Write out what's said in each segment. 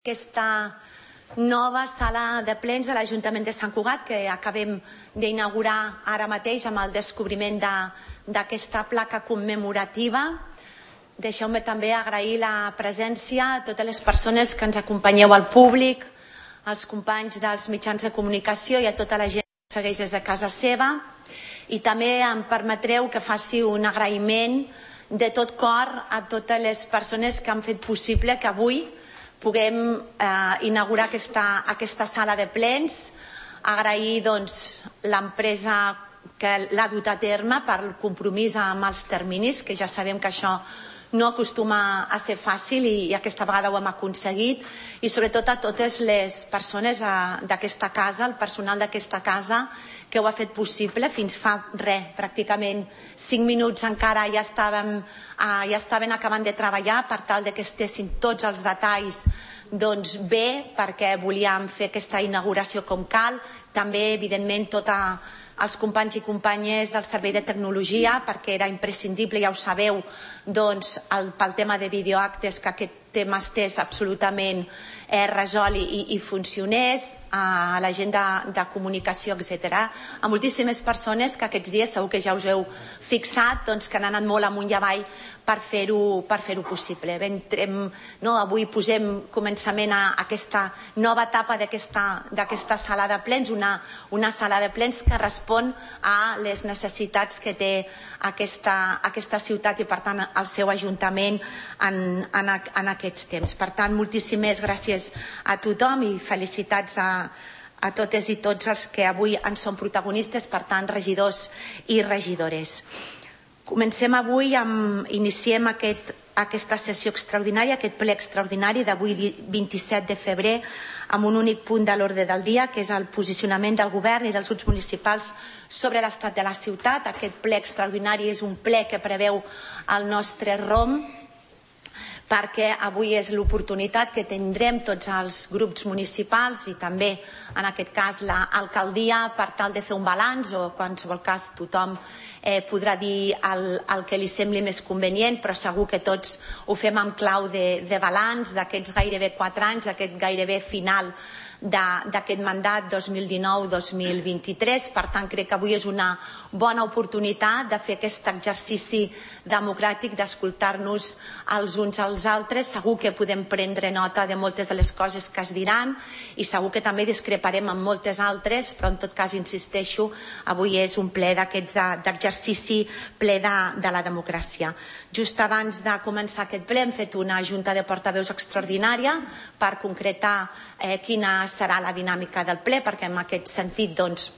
Aquesta nova sala de plens de l'Ajuntament de Sant Cugat que acabem d'inaugurar ara mateix amb el descobriment d'aquesta placa commemorativa. Deixeu-me també agrair la presència a totes les persones que ens acompanyeu al públic, als companys dels mitjans de comunicació i a tota la gent que ens segueix des de casa seva. I també em permetreu que faci un agraïment de tot cor a totes les persones que han fet possible que avui puguem inaugurar aquesta sala de plens. Agrair l'empresa que l'ha dut a terme pel compromís amb els terminis, que ja sabem que això no acostuma a ser fàcil i aquesta vegada ho hem aconseguit, i sobretot a totes les persones d'aquesta casa, el personal d'aquesta casa, que ho ha fet possible. Fins fa pràcticament 5 minuts encara ja estaven acabant de treballar per tal que estessin tots els detalls bé, perquè volíem fer aquesta inauguració com cal. També, evidentment, tots els companys i companyes del Servei de Tecnologia, perquè era imprescindible, ja ho sabeu, pel tema de videoactes, que aquest tema estés absolutament resolt i funcionés, a la gent de comunicació, etc. A moltíssimes persones que aquests dies segur que ja us heu fixat, que han anat molt amunt i avall per fer-ho possible. Avui posem començament a aquesta nova etapa d'aquesta sala de plens, una sala de plens que respon a les necessitats que té aquesta ciutat i, per tant, el seu ajuntament en aquests temps. Per tant, moltíssimes gràcies a tothom i felicitats a totes i tots els que avui en són protagonistes, per tant, regidors i regidores. Comencem avui, iniciem aquesta sessió extraordinària, aquest ple extraordinari d'avui 27 de febrer, amb un únic punt de l'ordre del dia, que és el posicionament del govern i dels grups municipals sobre l'estat de la ciutat. Aquest ple extraordinari és un ple que preveu el nostre ROM, perquè avui és l'oportunitat que tindrem tots els grups municipals i també, en aquest cas, l'alcaldia, per tal de fer un balanç, o en qualsevol cas tothom podrà dir el que li sembli més convenient, però segur que tots ho fem en clau de balanç d'aquests gairebé 4 anys, d'aquest gairebé final d'aquest mandat 2019-2023. Per tant, crec que avui és una bona oportunitat de fer aquest exercici democràtic, d'escoltar-nos els uns als altres. Segur que podem prendre nota de moltes de les coses que es diran i segur que també discreparem amb moltes altres, però en tot cas, insisteixo, avui és un ple d'aquests d'exercici ple de la democràcia. Just abans de començar aquest ple hem fet una junta de portaveus extraordinària per concretar quina serà la dinàmica del ple, perquè en aquest sentit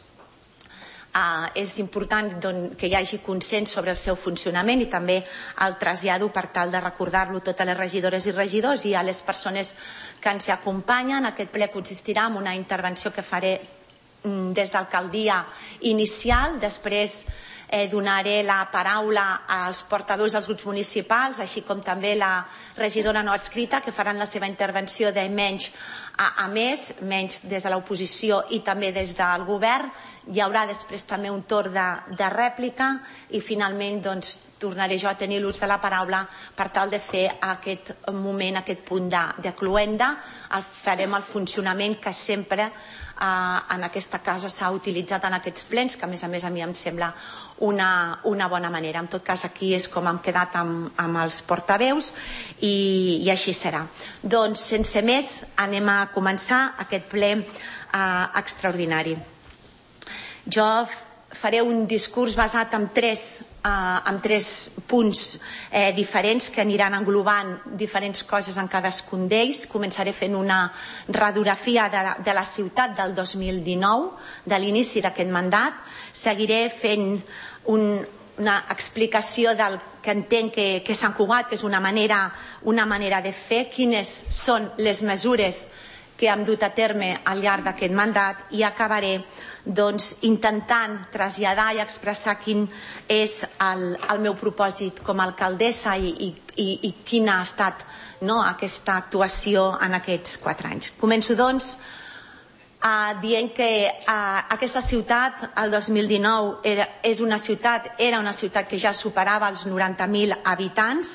és important que hi hagi consens sobre el seu funcionament i també el trasllado per tal de recordar-lo a totes les regidores i regidors i a les persones que ens acompanyen. Aquest ple consistirà en una intervenció que faré des d'alcaldia inicial, després donaré la paraula als portaveus dels grups municipals, així com també la regidora no adscrita, que faran la seva intervenció de menys a més, menys des de l'oposició i també des del govern. Hi haurà després també un torn de rèplica i finalment tornaré jo a tenir l'ús de la paraula per tal de fer aquest moment, aquest punt de cloenda. Farem el funcionament que sempre en aquesta casa s'ha utilitzat en aquests plens, que a més a mi em sembla una bona manera. En tot cas, aquí és com hem quedat amb els portaveus i així serà. Doncs, sense més, anem a començar aquest ple extraordinari. Jo faré un discurs basat en tres punts diferents que aniran englobant diferents coses en cadascun d'ells. Començaré fent una radiografia de la ciutat del 2019, de l'inici d'aquest mandat. Seguiré fent una explicació del que entenc que és Sant Cugat, que és una manera de fer, quines són les mesures que hem dut a terme al llarg d'aquest mandat, i acabaré intentant traslladar i expressar quin és el meu propòsit com a alcaldessa i quina ha estat aquesta actuació en aquests 4 anys. Començo, dient que aquesta ciutat, el 2019, era una ciutat que ja superava els 90.000 habitants,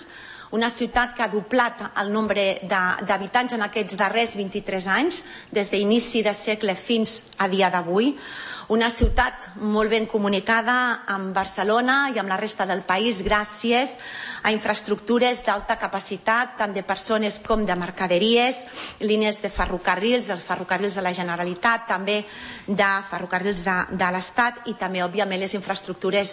una ciutat que ha doblat el nombre d'habitants en aquests darrers 23 anys, des d'inici de segle fins a dia d'avui. Una ciutat molt ben comunicada amb Barcelona i amb la resta del país gràcies a infraestructures d'alta capacitat, tant de persones com de mercaderies, línies de ferrocarrils, els ferrocarrils de la Generalitat, també de ferrocarrils de l'Estat i també, òbviament, les infraestructures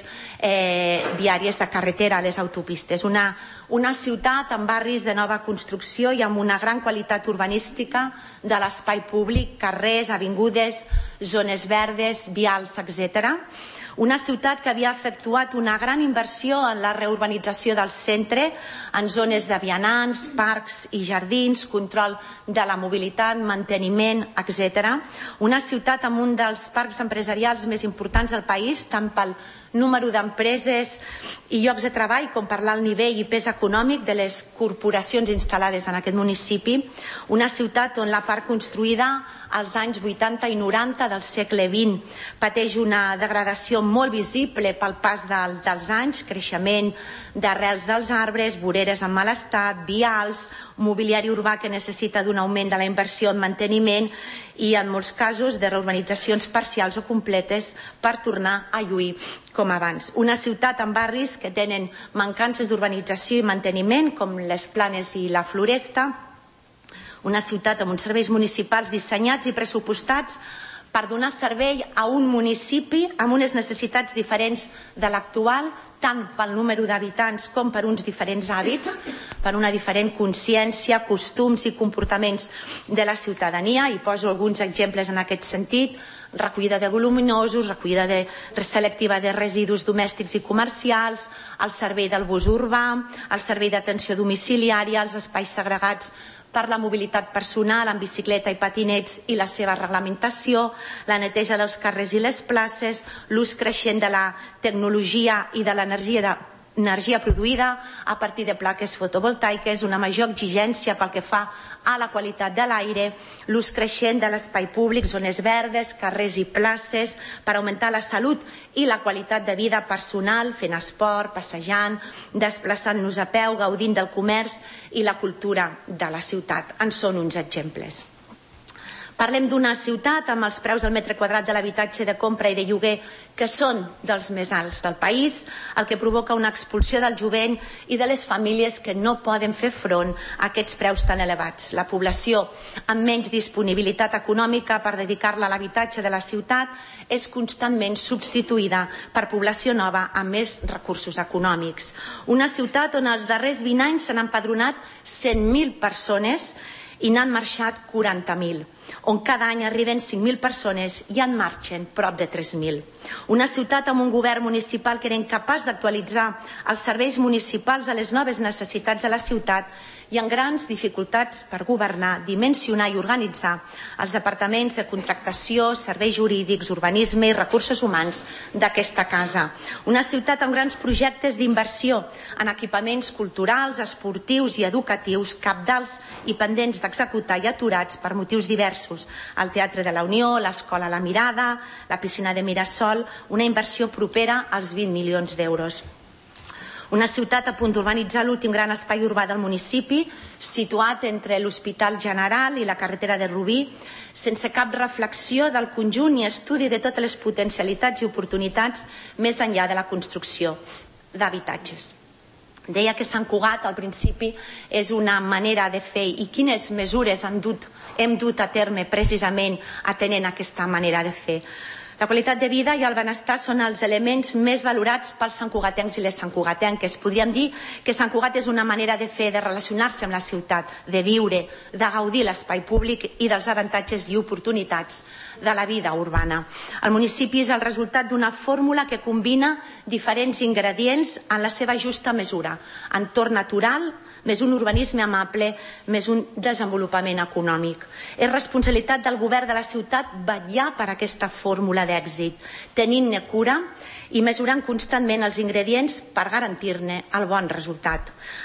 viàries de carretera, les autopistes. Una ciutat amb barris de nova construcció i amb una gran qualitat urbanística de l'espai públic, carrers, avingudes, zones verdes, vials, etc. Una ciutat que havia efectuat una gran inversió en la reurbanització del centre, en zones de vianants, parcs i jardins, control de la mobilitat, manteniment, etc. Una ciutat amb un dels parcs empresarials més importants del país, tant pel número d'empreses i llocs de treball com per l'alt nivell i pes econòmic de les corporacions instal·lades en aquest municipi. Una ciutat on la part construïda als anys 80 i 90 del segle XX pateix una degradació molt visible pel pas dels anys, creixement d'arrels dels arbres, voreres en mal estat, vials, mobiliari urbà que necessita d'un augment de la inversió en manteniment i, en molts casos, de reurbanitzacions parcials o completes per tornar a lluir com abans. Una ciutat amb barris que tenen mancances d'urbanització i manteniment, com les Planes i la Floresta. Una ciutat amb uns serveis municipals dissenyats i pressupostats per donar servei a un municipi amb unes necessitats diferents de l'actual, tant pel número d'habitants com per uns diferents hàbits, per una diferent consciència, costums i comportaments de la ciutadania. I poso alguns exemples en aquest sentit: recollida de voluminosos, recollida selectiva de residus domèstics i comercials, el servei del bus urbà, el servei d'atenció domiciliària, els espais segregats per la mobilitat personal amb bicicleta i patinets i la seva reglamentació, la neteja dels carrers i les places, l'ús creixent de la tecnologia i de l'energia produïda a partir de plaques fotovoltaiques, una major exigència pel que fa a la qualitat de l'aire, l'ús creixent de l'espai públic, zones verdes, carrers i places, per augmentar la salut i la qualitat de vida personal, fent esport, passejant, desplaçant-nos a peu, gaudint del comerç i la cultura de la ciutat. En són uns exemples. Parlem d'una ciutat amb els preus del metre quadrat de l'habitatge de compra i de lloguer que són dels més alts del país, el que provoca una expulsió del jovent i de les famílies que no poden fer front a aquests preus tan elevats. La població amb menys disponibilitat econòmica per dedicar-la a l'habitatge de la ciutat és constantment substituïda per població nova amb més recursos econòmics. Una ciutat on els darrers 20 anys s'han empadronat 100.000 persones i n'han marxat 40.000, on cada any arriben 5.000 persones i en marxen prop de 3.000. Una ciutat amb un govern municipal que era incapaç d'actualitzar els serveis municipals a les noves necessitats de la ciutat i amb grans dificultats per governar, dimensionar i organitzar els departaments de contractació, serveis jurídics, urbanisme i recursos humans d'aquesta casa. Una ciutat amb grans projectes d'inversió en equipaments culturals, esportius i educatius cabdals i pendents d'executar i aturats per motius diversos. El Teatre de la Unió, l'Escola La Mirada, la piscina de Mirasol, una inversió propera als 20 milions d'euros. Una ciutat a punt d'urbanitzar l'últim gran espai urbà del municipi, situat entre l'Hospital General i la carretera de Rubí, sense cap reflexió del conjunt ni estudi de totes les potencialitats i oportunitats més enllà de la construcció d'habitatges. Deia que Sant Cugat al principi és una manera de fer i quines mesures hem dut a terme precisament atenent aquesta manera de fer. La qualitat de vida i el benestar són els elements més valorats pels santcugatencs i les santcugatenques. Podríem dir que Sant Cugat és una manera de fer, de relacionar-se amb la ciutat, de viure, de gaudir l'espai públic i dels avantatges i oportunitats de la vida urbana. El municipi és el resultat d'una fórmula que combina diferents ingredients en la seva justa mesura: entorn natural, més un urbanisme amable, més un desenvolupament econòmic. És responsabilitat del govern de la ciutat vetllar per aquesta fórmula d'èxit, tenint-ne cura i mesurant constantment els ingredients per garantir-ne el bon resultat.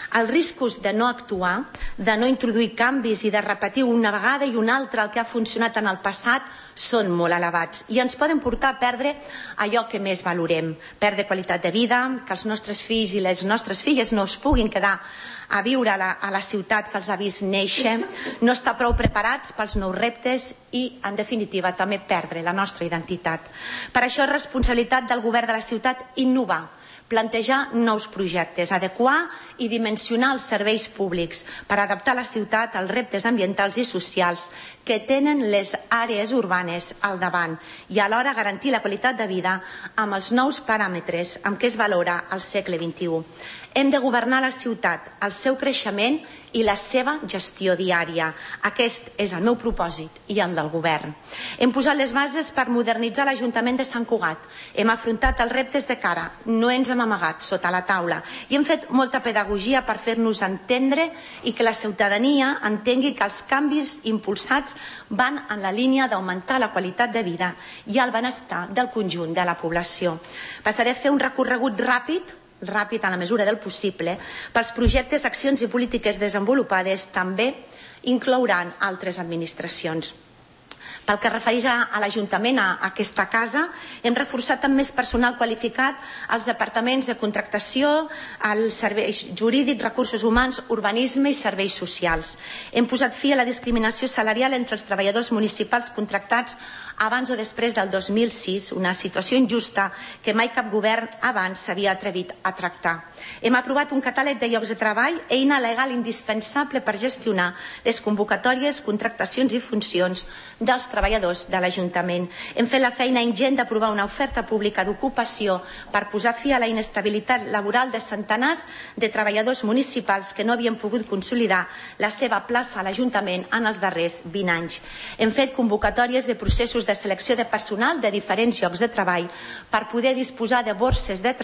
Els riscos de no actuar, de no introduir canvis i de repetir una vegada i una altra el que ha funcionat en el passat són molt elevats i ens poden portar a perdre allò que més valorem, perdre qualitat de vida, que els nostres fills i les nostres filles no es puguin quedar a viure a la ciutat que els ha vist néixer, no estar prou preparats pels nous reptes i, en definitiva, també perdre la nostra identitat. Per això és responsabilitat del govern de la ciutat innovar, plantejar nous projectes, adequar i dimensionar els serveis públics per adaptar la ciutat als reptes ambientals i socials que tenen les àrees urbanes al davant i alhora garantir la qualitat de vida amb els nous paràmetres amb què es valora al segle XXI. Hem de governar la ciutat, el seu creixement i la seva gestió diària. Aquest és el meu propòsit i el del govern. Hem posat les bases per modernitzar l'Ajuntament de Sant Cugat. Hem afrontat els reptes de cara, no ens hem amagat sota la taula i hem fet molta pedagogia per fer-nos entendre i que la ciutadania entengui que els canvis impulsats van en la línia d'augmentar la qualitat de vida i el benestar del conjunt de la població. Passaré a fer un recorregut ràpid en la mesura del possible, pels projectes, accions i polítiques desenvolupades també inclouran altres administracions. Pel que es refereix a l'Ajuntament, a aquesta casa, hem reforçat amb més personal qualificat els departaments de contractació, els serveis jurídics, recursos humans, urbanisme i serveis socials. Hem posat fi a la discriminació salarial entre els treballadors municipals contractats abans o després del 2006, una situació injusta que mai cap govern abans s'havia atrevit a tractar. Hem aprovat un catàleg de llocs de treball, eina legal indispensable per gestionar les convocatòries, contractacions i funcions dels treballadors de l'Ajuntament. Hem fet la feina ingent d'aprovar una oferta pública d'ocupació per posar fi a la inestabilitat laboral de centenars de treballadors municipals que no havien pogut consolidar la seva plaça a l'Ajuntament en els darrers 20 anys. Hem fet convocatòries de processos de selecció de personal de diferents llocs de treball per poder disposar de borses de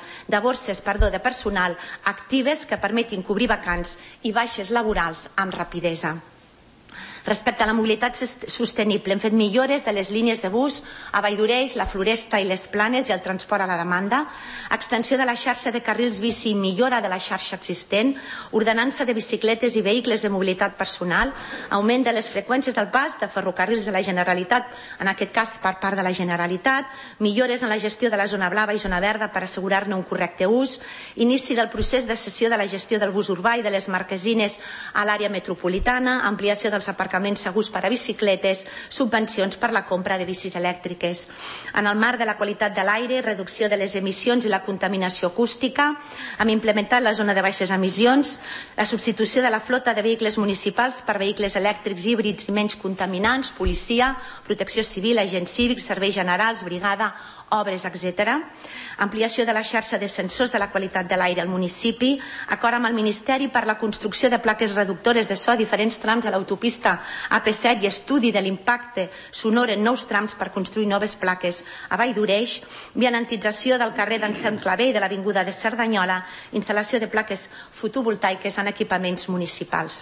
personal actives que permetin cobrir vacants i baixes laborals amb rapidesa. Respecte a la mobilitat sostenible, hem fet millores de les línies de bus a Valldoreix, la Floresta i les Planes i el transport a la demanda, extensió de la xarxa de carrils bici i millora de la xarxa existent, ordenança de bicicletes i vehicles de mobilitat personal, augment de les freqüències del pas de ferrocarrils de la Generalitat, en aquest cas per part de la Generalitat, millores en la gestió de la zona blava i zona verda per assegurar-ne un correcte ús, inici del procés de cessió de la gestió del bus urbà i de les marquesines a l'àrea metropolitana, ampliació dels aparcaments segurs per a bicicletes, subvencions per la compra de bicis elèctriques. En el marc de la qualitat de l'aire, reducció de les emissions i la contaminació acústica, hem implementat la zona de baixes emissions, la substitució de la flota de vehicles municipals per vehicles elèctrics híbrids i menys contaminants, policia, protecció civil, agents cívics, serveis generals, brigada, obres, etc. Ampliació de la xarxa de sensors de la qualitat de l'aire al municipi, acord amb el Ministeri per la construcció de plaques reductores de so a diferents trams de l'autopista AP7 i estudi de l'impacte sonor en nous trams per construir noves plaques a Valldoreix, vianantització del carrer d'Anselm Clavé i de l'Avinguda de Cerdanyola, instal·lació de plaques fotovoltaiques en equipaments municipals.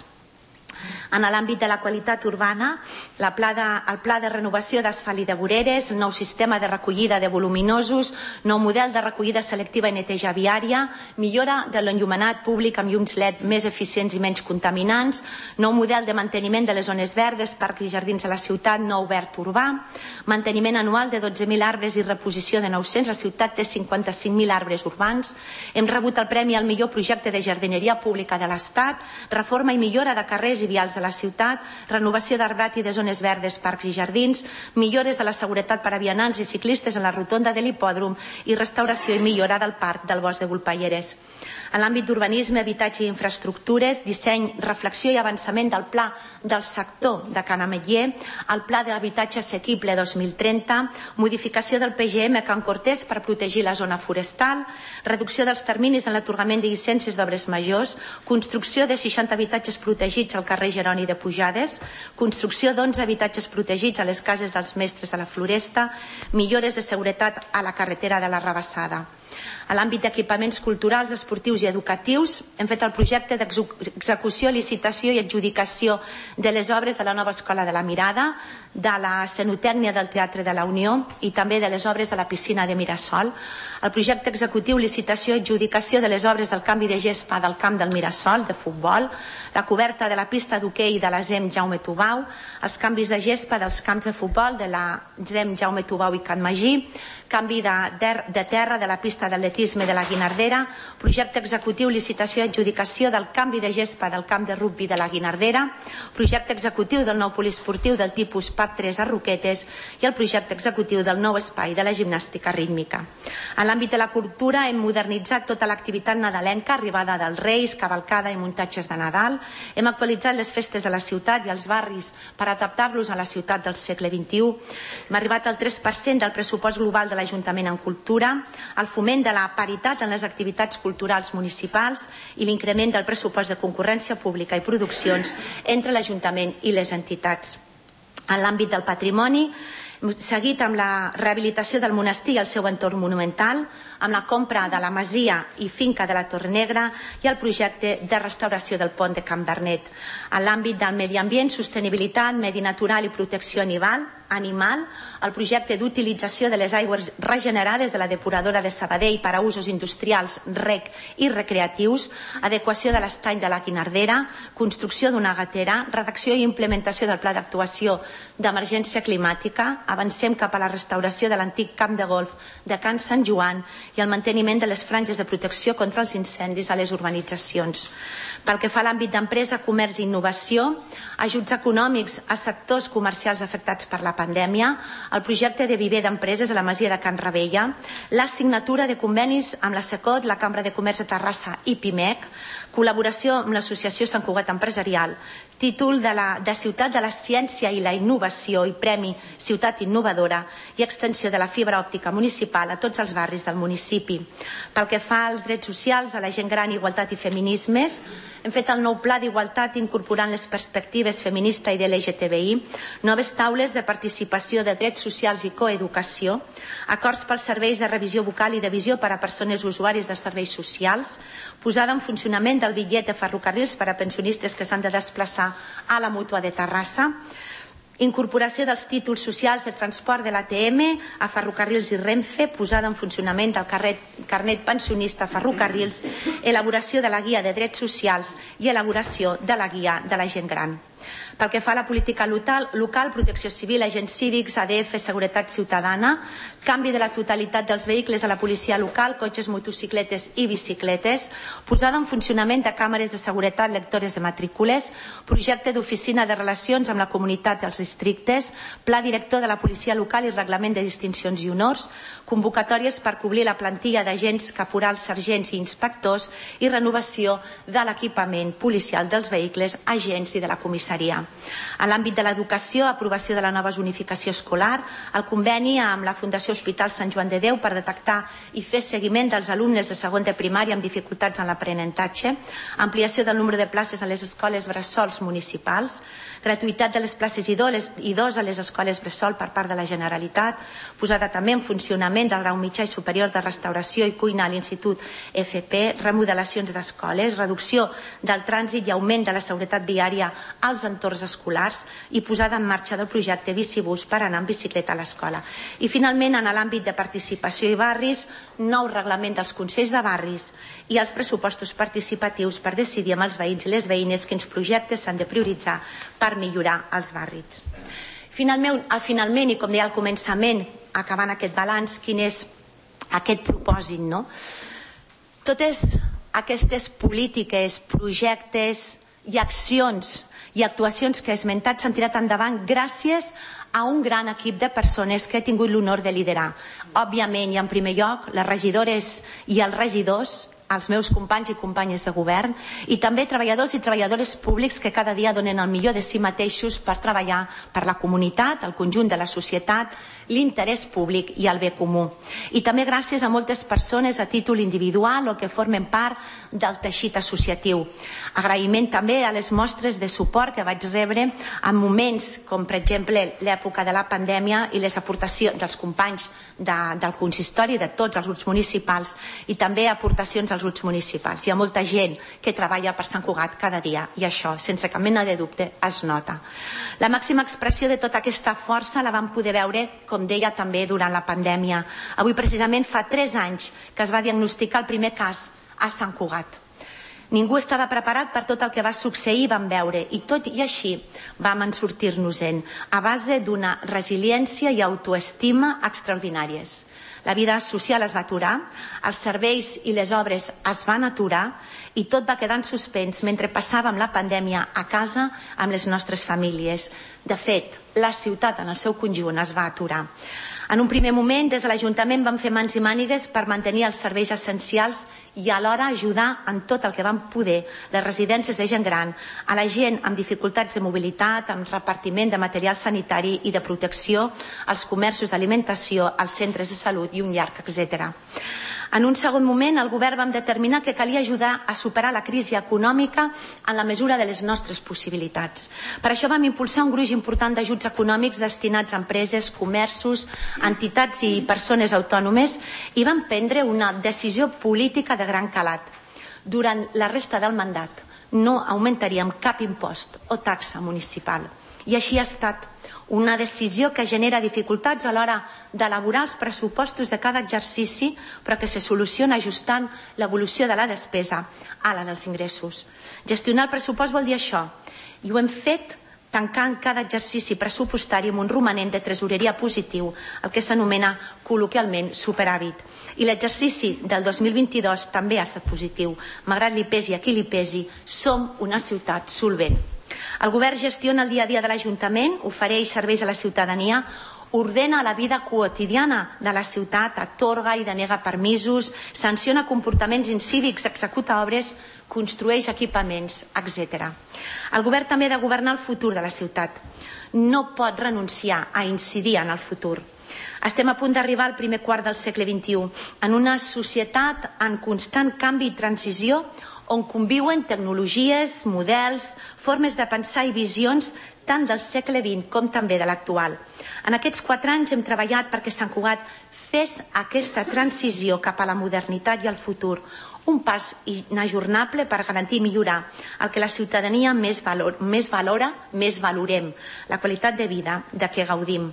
En l'àmbit de la qualitat urbana, el pla de renovació d'asfalt i de voreres, nou sistema de recollida de voluminosos, nou model de recollida selectiva i neteja viària, millora de l'enllumenat públic amb llums LED més eficients i menys contaminants, nou model de manteniment de les zones verdes, parcs i jardins a la ciutat, nou verd urbà, manteniment anual de 12.000 arbres i reposició de 900, la ciutat té 55.000 arbres urbans, hem rebut el premi al millor projecte de jardineria pública de l'Estat, reforma i millora de carrers i vials de la ciutat, renovació d'arbrat i de zones verdes, parcs i jardins, millores de la seguretat per a vianants i ciclistes en la rotonda de l'hipòdrom i restauració i millora del parc del Bosc de Volpelleres. En l'àmbit d'urbanisme, habitatge i infraestructures, disseny, reflexió i avançament del pla del sector de Can Ametller, el pla d'habitatge assequible 2030, modificació del PGM a Can Cortés per protegir la zona forestal, reducció dels terminis en l'atorgament de llicències d'obres majors, construcció de 60 habitatges protegits al carrer Jeroni de Pujades, construcció d'11 habitatges protegits a les cases dels mestres de la Floresta, millores de seguretat a la carretera de la Rabassada. A l'àmbit d'equipaments culturals, esportius i educatius, hem fet el projecte d'execució, licitació i adjudicació de les obres de la nova Escola de la Mirada, de la Cenotècnia del Teatre de la Unió i també de les obres de la piscina de Mirasol. El projecte executiu, licitació i adjudicació de les obres del canvi de gespa del camp del Mirasol, de futbol, la coberta de la pista d'hoquei de la ZEM Jaume Tubau, els canvis de gespa dels camps de futbol de la ZEM Jaume Tubau i Can Magí, canvi de terra de la pista d'atletisme de la Guinardera, projecte executiu, licitació i adjudicació del canvi de gespa del camp de rugbi de la Guinardera, projecte executiu del nou poliesportiu del tipus PAC3 a Roquetes i el projecte executiu del nou espai de la gimnàstica rítmica. En l'àmbit de la cultura hem modernitzat tota l'activitat nadalenca, arribada dels Reis, cavalcada i muntatges de Nadal. Hem actualitzat les festes de la ciutat i els barris per adaptar-los a la ciutat del segle XXI. Hem arribat al 3% del pressupost global de l'Ajuntament en cultura, el foment de la paritat en les activitats culturals municipals i l'increment del pressupost de concurrència pública i produccions entre l'Ajuntament i les entitats. En l'àmbit del patrimoni, hem seguit amb la rehabilitació del monestir i el seu entorn monumental, amb la compra de la masia i finca de la Torre Negra i el projecte de restauració del pont de Can Bernet. En l'àmbit del medi ambient, sostenibilitat, medi natural i protecció animal, el projecte d'utilització de les aigües regenerades de la depuradora de Sabadell per a usos industrials, rec i recreatius, adequació de l'estany de la Guinardera, construcció d'una gatera, redacció i implementació del pla d'actuació d'emergència climàtica, avancem cap a la restauració de l'antic camp de golf de Can Sant Joan i el manteniment de les franges de protecció contra els incendis a les urbanitzacions. Pel que fa a l'àmbit d'empresa, comerç i innovació, ajuts econòmics a sectors comercials afectats per la pandèmia, el projecte de viver d'empreses a la Masia de Can Ravella, la signatura de convenis amb la SECOT, la Cambra de Comerç de Terrassa i PIMEC, col·laboració amb l'Associació Sant Cugat Empresarial, títol de Ciutat de la Ciència i la Innovació i Premi Ciutat Innovadora i extensió de la fibra òptica municipal a tots els barris del municipi. Pel que fa als drets socials, a la gent gran, igualtat i feminismes, hem fet el nou pla d'igualtat incorporant les perspectives feminista i de l'LGTBI, noves taules de participació de drets socials i coeducació, acords pels serveis de revisió vocal i de visió per a persones usuàries de serveis socials, posada en funcionament del bitllet de ferrocarrils per a pensionistes que s'han de desplaçar a la Mútua de Terrassa, incorporació dels títols socials de transport de l'ATM a ferrocarrils i Renfe, posada en funcionament del carnet pensionista a ferrocarrils, elaboració de la guia de drets socials i elaboració de la guia de la gent gran. Pel que fa a la política local, protecció civil, agents cívics, ADF, seguretat ciutadana, canvi de la totalitat dels vehicles a la policia local, cotxes, motocicletes i bicicletes, posada en funcionament de càmeres de seguretat, lectores de matrícules, projecte d'oficina de relacions amb la comunitat dels districtes, pla director de la policia local i reglament de distincions i honors, convocatòries per cobrir la plantilla d'agents, caporals, sergents i inspectors i renovació de l'equipament policial dels vehicles, agents i de la comissaria. En l'àmbit de l'educació, aprovació de la nova zonificació escolar, el conveni amb la Fundació Hospital Sant Joan de Déu per detectar i fer seguiment dels alumnes de segon de primària amb dificultats en l'aprenentatge, ampliació del número de places a les escoles bressols municipals, gratuïtat de les places I2 a les escoles bressol per part de la Generalitat, posada també en funcionament del grau mitjà i superior de restauració i cuina a l'Institut FP, remodelacions d'escoles, reducció del trànsit i augment de la seguretat viària als entorns escolars i posada en marxa del projecte Bicibús per anar en bicicleta a l'escola. I finalment, en l'àmbit de participació i barris, nou reglament dels consells de barris i els pressupostos participatius per decidir amb els veïns i les veïnes quins projectes s'han de prioritzar per millorar els barris. Finalment, i com deia al començament, acabant aquest balanç, quin és aquest propòsit, no? Totes aquestes polítiques, projectes i accions i actuacions que he esmentat s'han tirat endavant gràcies a un gran equip de persones que he tingut l'honor de liderar. Òbviament, i en primer lloc, les regidores i els regidors als meus companys i companyes de govern i també treballadors i treballadores públics que cada dia donen el millor de si mateixos per treballar per la comunitat, el conjunt de la societat, l'interès públic i el bé comú. I també gràcies a moltes persones a títol individual o que formen part del teixit associatiu. Agraïment també a les mostres de suport que vaig rebre en moments com, per exemple, l'època de la pandèmia i les aportacions dels companys del consistori, de tots els grups municipals i també aportacions als grups municipals. Hi ha molta gent que treballa per Sant Cugat cada dia i això, sense cap mena de dubte, es nota. La màxima expressió de tota aquesta força la vam poder veure, com deia, també durant la pandèmia. Avui precisament fa 3 anys que es va diagnosticar el primer cas a Sant Cugat. Ningú estava preparat per tot el que va succeir i vam veure, i tot i així vam sortir-nos-en a base d'una resiliència i autoestima extraordinàries. La vida social es va aturar, els serveis i les obres es van aturar i tot va quedar en suspens mentre passàvem la pandèmia a casa amb les nostres famílies. De fet, la ciutat en el seu conjunt es va aturar. En un primer moment, des de l'Ajuntament vam fer mans i mànigues per mantenir els serveis essencials i alhora ajudar en tot el que vam poder les residències de gent gran, a la gent amb dificultats de mobilitat, amb repartiment de material sanitari i de protecció, als comerços d'alimentació, als centres de salut i un llarg etcètera. En un segon moment, el govern vam determinar que calia ajudar a superar la crisi econòmica en la mesura de les nostres possibilitats. Per això vam impulsar un gruix important d'ajuts econòmics destinats a empreses, comerços, entitats i persones autònomes i vam prendre una decisió política de gran calat. Durant la resta del mandat no augmentaríem cap impost o taxa municipal. I així ha estat. Una decisió que genera dificultats a l'hora d'elaborar els pressupostos de cada exercici, però que se soluciona ajustant l'evolució de la despesa a la dels ingressos. Gestionar el pressupost vol dir això, i ho hem fet tancant cada exercici pressupostari amb un romanent de tresoreria positiu, el que s'anomena col·loquialment superàvit. I l'exercici del 2022 també ha estat positiu. Malgrat li pesi a qui li pesi, som una ciutat solvent. El govern gestiona el dia a dia de l'Ajuntament, ofereix serveis a la ciutadania, ordena la vida quotidiana de la ciutat, atorga i denega permisos, sanciona comportaments incívics, executa obres, construeix equipaments, etc. El govern també ha de governar el futur de la ciutat. No pot renunciar a incidir en el futur. Estem a punt d'arribar al primer quart del segle XXI, en una societat en constant canvi i transició on conviuen tecnologies, models, formes de pensar i visions tant del segle XX com també de l'actual. En aquests 4 anys hem treballat perquè Sant Cugat fes aquesta transició cap a la modernitat i el futur, un pas inajornable per garantir i millorar el que la ciutadania més valora, més valorem, la qualitat de vida de què gaudim.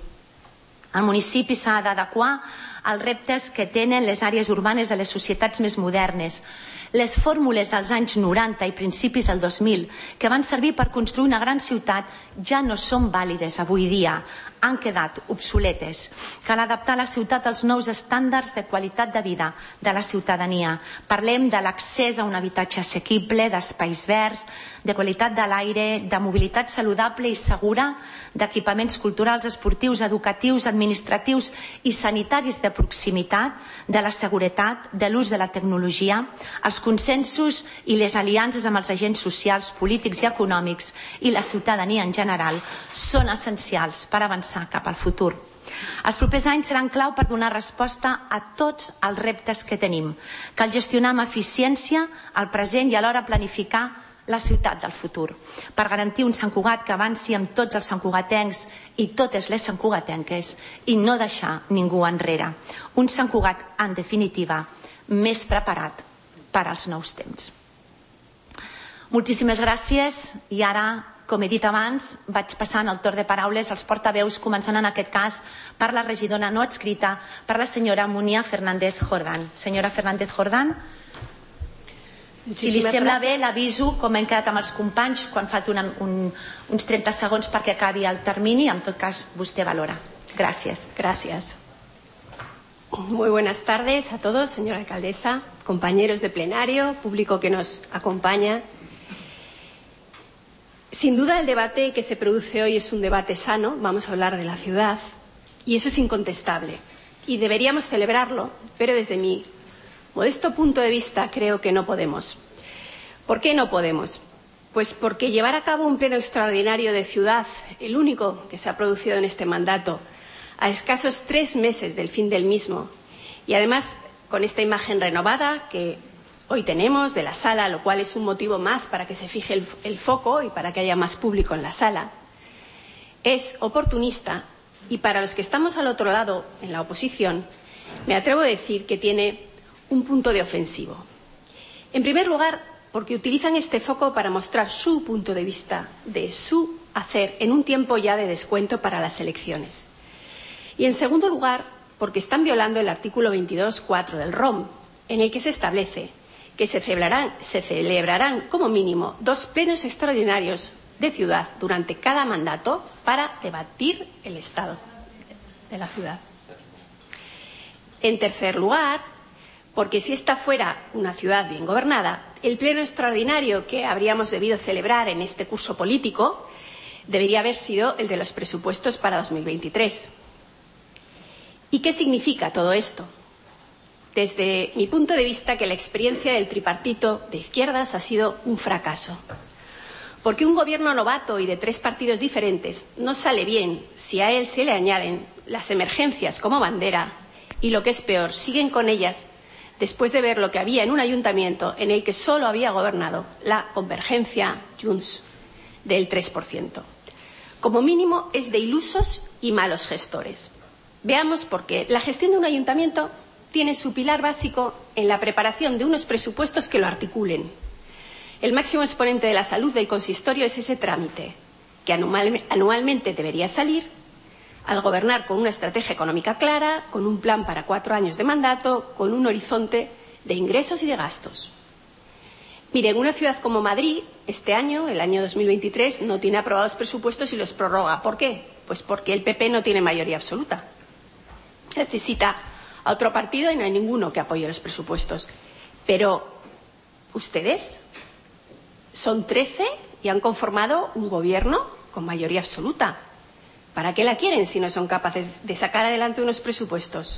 El municipi s'ha d'adequar als reptes que tenen les àrees urbanes de les societats més modernes. Les fórmules dels anys 90 i principis del 2000 que van servir per construir una gran ciutat ja no són vàlides avui dia, han quedat obsoletes. Cal adaptar la ciutat als nous estàndards de qualitat de vida de la ciutadania. Parlem de l'accés a un habitatge assequible, d'espais verds, de qualitat de l'aire, de mobilitat saludable i segura, d'equipaments culturals, esportius, educatius, administratius i sanitaris de proximitat, de la seguretat, de l'ús de la tecnologia, els consensos i les aliances amb els agents socials, polítics i econòmics i la ciutadania en general són essencials per avançar cap al futur. Els propers anys seran clau per donar resposta a tots els reptes que tenim. Cal gestionar amb eficiència el present i alhora planificar la ciutat del futur, per garantir un Sant Cugat que avanci amb tots els santcugatencs i totes les santcugatenques i no deixar ningú enrere. Un Sant Cugat, en definitiva, més preparat per als nous temps. Moltíssimes gràcies i ara, com he dit abans, vaig passant el torn de paraules als portaveus, començant en aquest cas per la regidora no adscrita, per la senyora Munia Fernández Jordán. Senyora Fernández Jordán, si li sembla bé, l'aviso, com hem quedat amb els companys, quan falten uns 30 segons perquè acabi el termini, en tot cas vostè valora. Gracias. Gracias. Muy buenas tardes a todos, señora alcaldesa, compañeros de plenario, público que nos acompaña. Sin duda el debate que se produce hoy es un debate sano, vamos a hablar de la ciudad y eso es incontestable y deberíamos celebrarlo, pero desde mi modesto punto de vista, creo que no podemos. ¿Por qué no podemos? Pues porque llevar a cabo un pleno extraordinario de ciudad, el único que se ha producido en este mandato, a escasos 3 meses del fin del mismo, y además con esta imagen renovada que hoy tenemos de la sala, lo cual es un motivo más para que se fije el foco y para que haya más público en la sala, es oportunista y para los que estamos al otro lado, en la oposición, me atrevo a decir que tiene un punto de ofensivo. En primer lugar, porque utilizan este foco para mostrar su punto de vista de su hacer en un tiempo ya de descuento para las elecciones. Y en segundo lugar, porque están violando el artículo 22.4 del ROM, en el que se establece que se celebrarán como mínimo 2 plenos extraordinarios de ciudad durante cada mandato para debatir el estado de la ciudad. En tercer lugar, porque si esta fuera una ciudad bien gobernada, el pleno extraordinario que habríamos debido celebrar en este curso político debería haber sido el de los presupuestos para 2023. ¿Y qué significa todo esto? Desde mi punto de vista, que la experiencia del tripartito de izquierdas ha sido un fracaso. Porque un gobierno novato y de 3 partidos diferentes no sale bien si a él se le añaden las emergencias como bandera y, lo que es peor, siguen con ellas después de ver lo que había en un ayuntamiento en el que solo había gobernado la convergencia Junts del 3%. Como mínimo es de ilusos y malos gestores. Veamos por qué. La gestión de un ayuntamiento tiene su pilar básico en la preparación de unos presupuestos que lo articulen. El máximo exponente de la salud del consistorio es ese trámite, que anualmente debería salir al gobernar con una estrategia económica clara, con un plan para 4 años de mandato, con un horizonte de ingresos y de gastos. Mire, en una ciudad como Madrid, este año, el año 2023, no tiene aprobados presupuestos y los prorroga. ¿Por qué? Pues porque el PP no tiene mayoría absoluta. Necesita a otro partido y no hay ninguno que apoye los presupuestos. Pero ustedes son 13 y han conformado un gobierno con mayoría absoluta. ¿Para qué la quieren si no son capaces de sacar adelante unos presupuestos?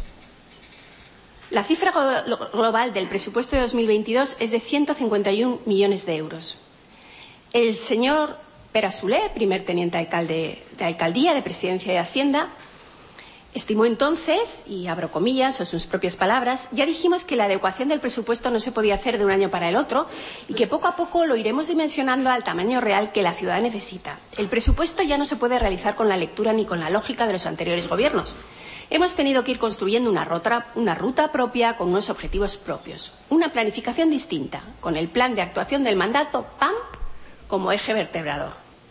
La cifra global del presupuesto de 2022 es de 151 millones de euros. El señor Pere Soler, primer teniente de alcaldía de Presidencia de Hacienda, estimó entonces, y abro comillas, o sus propias palabras, ya dijimos que la adecuación del presupuesto no se podía hacer de un año para el otro y que poco a poco lo iremos dimensionando al tamaño real que la ciudad necesita. El presupuesto ya no se puede realizar con la lectura ni con la lógica de los anteriores gobiernos. Hemos tenido que ir construyendo una ruta propia con unos objetivos propios, una planificación distinta, con el plan de actuación del mandato, ¡pam!, como eje vertebrador.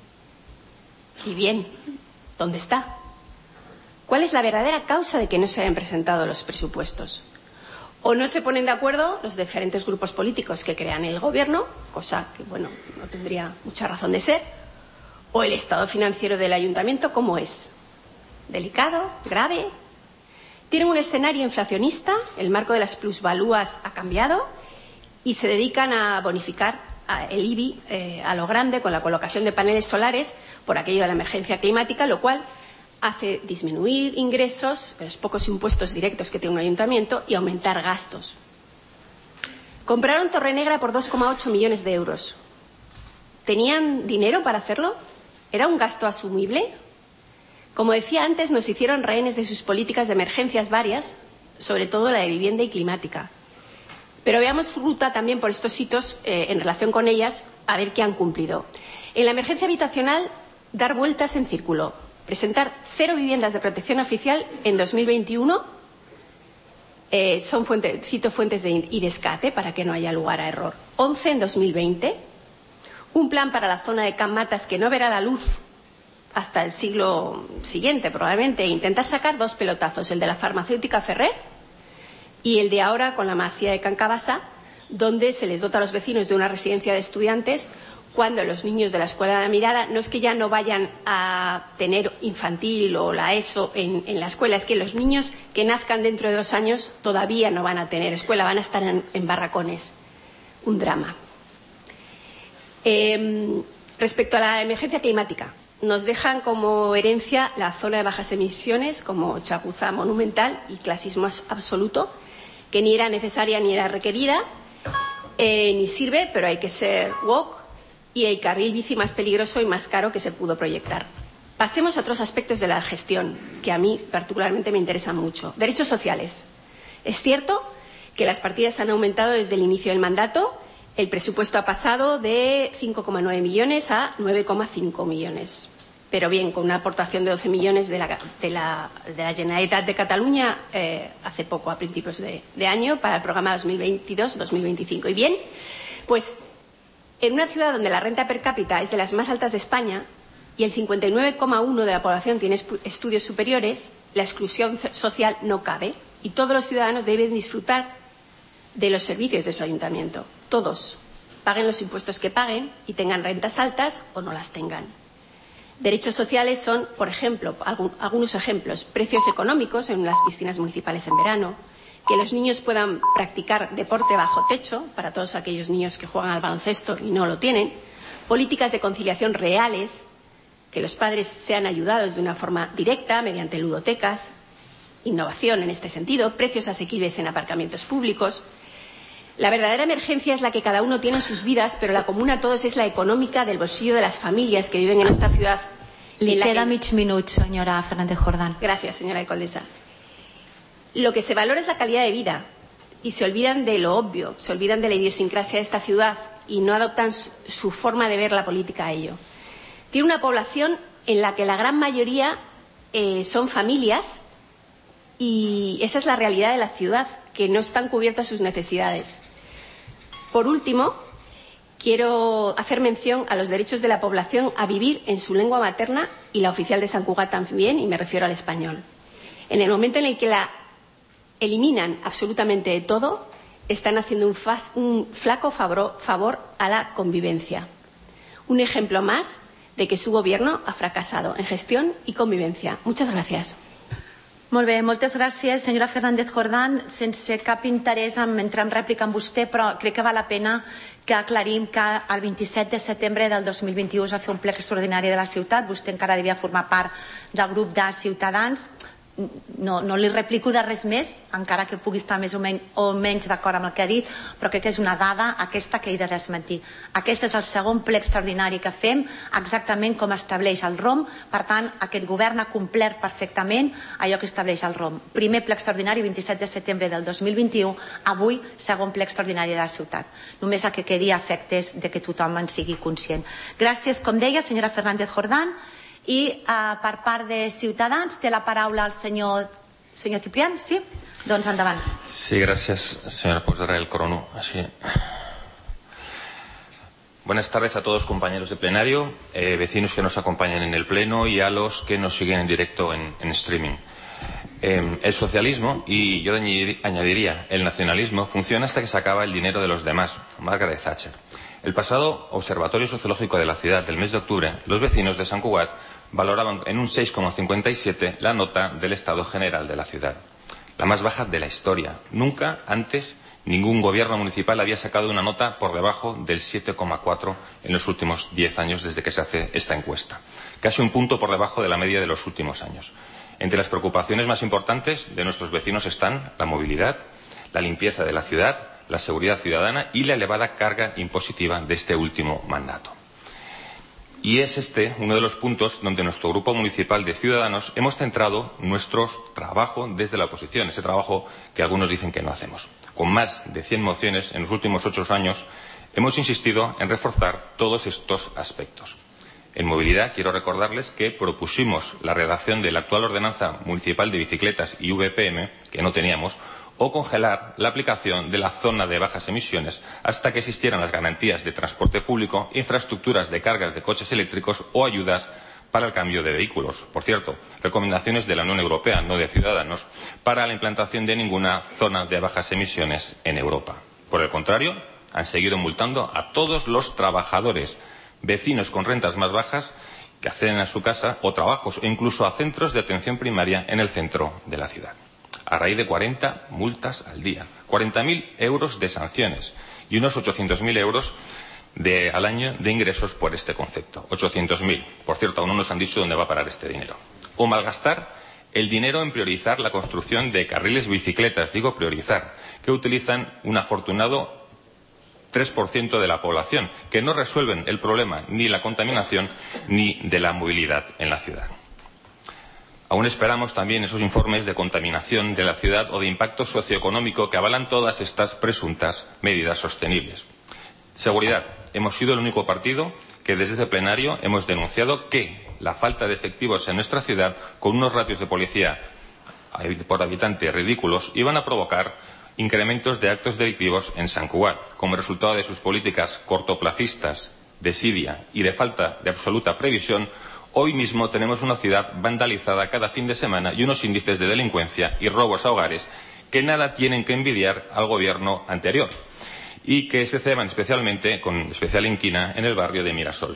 Y bien, ¿dónde está? ¿Cuál es la verdadera causa de que no se hayan presentado los presupuestos? O no se ponen de acuerdo los diferentes grupos políticos que crean el gobierno, cosa que, bueno, no tendría mucha razón de ser, o el estado financiero del ayuntamiento, ¿cómo es? ¿Delicado? ¿Grave? Tienen un escenario inflacionista, el marco de las plusvalúas ha cambiado y se dedican a bonificar el IBI a lo grande con la colocación de paneles solares por aquello de la emergencia climática, lo cual hace disminuir ingresos, los pocos impuestos directos que tiene un ayuntamiento, y aumentar gastos. Compraron Torrenegra por 2,8 millones de euros. ¿Tenían dinero para hacerlo? ¿Era un gasto asumible? Como decía antes, nos hicieron rehenes de sus políticas de emergencias varias, sobre todo la de vivienda y climática. Pero veamos su ruta también por estos hitos en relación con ellas, a ver qué han cumplido. En la emergencia habitacional, dar vueltas en círculo. Presentar 0 viviendas de protección oficial en 2021, cito fuentes de IDESCAT para que no haya lugar a error. 11 en 2020, un plan para la zona de Can Matas que no verá la luz hasta el siglo siguiente probablemente, e intentar sacar 2 pelotazos, el de la farmacéutica Ferrer y el de ahora con la masía de Can Cabasa, donde se les dota a los vecinos de una residencia de estudiantes cuando los niños de la Escuela de la Mirada no es que ya no vayan a tener infantil o la ESO en la escuela, es que los niños que nazcan dentro de 2 años todavía no van a tener escuela, van a estar en barracones. Un drama. Respecto a la emergencia climática, nos dejan como herencia la zona de bajas emisiones como chapuza monumental y clasismo absoluto, que ni era necesaria ni era requerida, ni sirve, pero hay que ser woke, y el carril bici más peligroso y más caro que se pudo proyectar. Pasemos a otros aspectos de la gestión, que a mí particularmente me interesan mucho. Derechos sociales. Es cierto que las partidas han aumentado desde el inicio del mandato. El presupuesto ha pasado de 5,9 millones a 9,5 millones. Pero bien, con una aportación de 12 millones de la Generalitat de Cataluña hace poco, a principios de año, para el programa 2022-2025. Y bien, pues en una ciudad donde la renta per cápita es de las más altas de España y el 59,1% de la población tiene estudios superiores, la exclusión social no cabe y todos los ciudadanos deben disfrutar de los servicios de su ayuntamiento. Todos, paguen los impuestos que paguen y tengan rentas altas o no las tengan. Derechos sociales son, por ejemplo, algunos ejemplos: precios económicos en las piscinas municipales en verano, que los niños puedan practicar deporte bajo techo para todos aquellos niños que juegan al baloncesto y no lo tienen, políticas de conciliación reales, que los padres sean ayudados de una forma directa mediante ludotecas, innovación en este sentido, precios asequibles en aparcamientos públicos. La verdadera emergencia es la que cada uno tiene en sus vidas, pero la común a todos es la económica del bolsillo de las familias que viven en esta ciudad. Li queda mig minut, señora Fernández Jordán. Gracias, señora alcaldesa. Lo que se valora es la calidad de vida y se olvidan de lo obvio, se olvidan de la idiosincrasia de esta ciudad y no adoptan su forma de ver la política a ello. Tiene una población en la que la gran mayoría son familias y esa es la realidad de la ciudad, que no están cubiertas sus necesidades. Por último, quiero hacer mención a los derechos de la población a vivir en su lengua materna y la oficial de Sant Cugat también, y me refiero al español. En el momento en el que la eliminan absolutamente de todo, están haciendo un flaco favor a la convivencia. Un ejemplo más de que su gobierno ha fracasado en gestión y convivencia. Muchas gracias. Molt bé, moltes gràcies, senyora Fernández Jordán. Sense cap interès en entrar en rèplica amb vostè, però crec que val la pena que aclarim que el 27 de setembre del 2021 es va fer un ple extraordinari de la ciutat. Vostè encara devia formar part del grup de Ciutadans. No li replico de res més, encara que pugui estar més o menys d'acord amb el que ha dit, però crec que és una dada aquesta que he de desmentir. Aquest és el segon ple extraordinari que fem, exactament com estableix el ROM. Per tant, aquest govern ha complert perfectament allò que estableix el ROM. Primer ple extraordinari, 27 de setembre del 2021, avui segon ple extraordinari de la ciutat. Només a que quedi a efectes de que tothom en sigui conscient. Gràcies, com deia, senyora Fernández Jordán. I per part de Ciutadans té la paraula el senyor Ciprián, ¿sí? Doncs endavant. Sí, gracias, señora. Pues daré el crono así. Buenas tardes a todos, compañeros de plenario, vecinos que nos acompañan en el pleno y a los que nos siguen en directo en streaming. El socialismo, y yo añadiría el nacionalismo, funciona hasta que se acaba el dinero de los demás. Margaret Thatcher. El pasado Observatorio Sociológico de la Ciudad del mes de octubre, los vecinos de Sant Cugat valoraban en un 6,57 la nota del Estado General de la ciudad, la más baja de la historia. Nunca antes ningún gobierno municipal había sacado una nota por debajo del 7,4 en los últimos 10 años desde que se hace esta encuesta, casi un punto por debajo de la media de los últimos años. Entre las preocupaciones más importantes de nuestros vecinos están la movilidad, la limpieza de la ciudad, la seguridad ciudadana y la elevada carga impositiva de este último mandato. Y es este uno de los puntos donde nuestro grupo municipal de Ciudadanos hemos centrado nuestro trabajo desde la oposición, ese trabajo que algunos dicen que no hacemos. Con más de 100 mociones en los últimos 8 años hemos insistido en reforzar todos estos aspectos. En movilidad quiero recordarles que propusimos la redacción de la actual ordenanza municipal de bicicletas y VPM, que no teníamos, o congelar la aplicación de la zona de bajas emisiones hasta que existieran las garantías de transporte público, infraestructuras de cargas de coches eléctricos o ayudas para el cambio de vehículos. Por cierto, recomendaciones de la Unión Europea, no de Ciudadanos, para la implantación de ninguna zona de bajas emisiones en Europa. Por el contrario, han seguido multando a todos los trabajadores, vecinos con rentas más bajas, que acceden a su casa o trabajos e incluso a centros de atención primaria en el centro de la ciudad. A raíz de 40 multas al día, 40.000 euros de sanciones y unos 800.000 euros al año de ingresos por este concepto. 800.000. Por cierto, aún no nos han dicho dónde va a parar este dinero. O malgastar el dinero en priorizar la construcción de carriles bicicletas, digo priorizar, que utilizan un afortunado 3% de la población, que no resuelven el problema ni la contaminación ni de la movilidad en la ciudad. Aún esperamos también esos informes de contaminación de la ciudad o de impacto socioeconómico que avalan todas estas presuntas medidas sostenibles. Seguridad. Hemos sido el único partido que desde este plenario hemos denunciado que la falta de efectivos en nuestra ciudad, con unos ratios de policía por habitante ridículos, iban a provocar incrementos de actos delictivos en Sant Cugat, como resultado de sus políticas cortoplacistas, desidia y de falta de absoluta previsión. Hoy mismo tenemos una ciudad vandalizada cada fin de semana y unos índices de delincuencia y robos a hogares que nada tienen que envidiar al gobierno anterior y que se ceban especialmente, con especial inquina, en el barrio de Mirasol.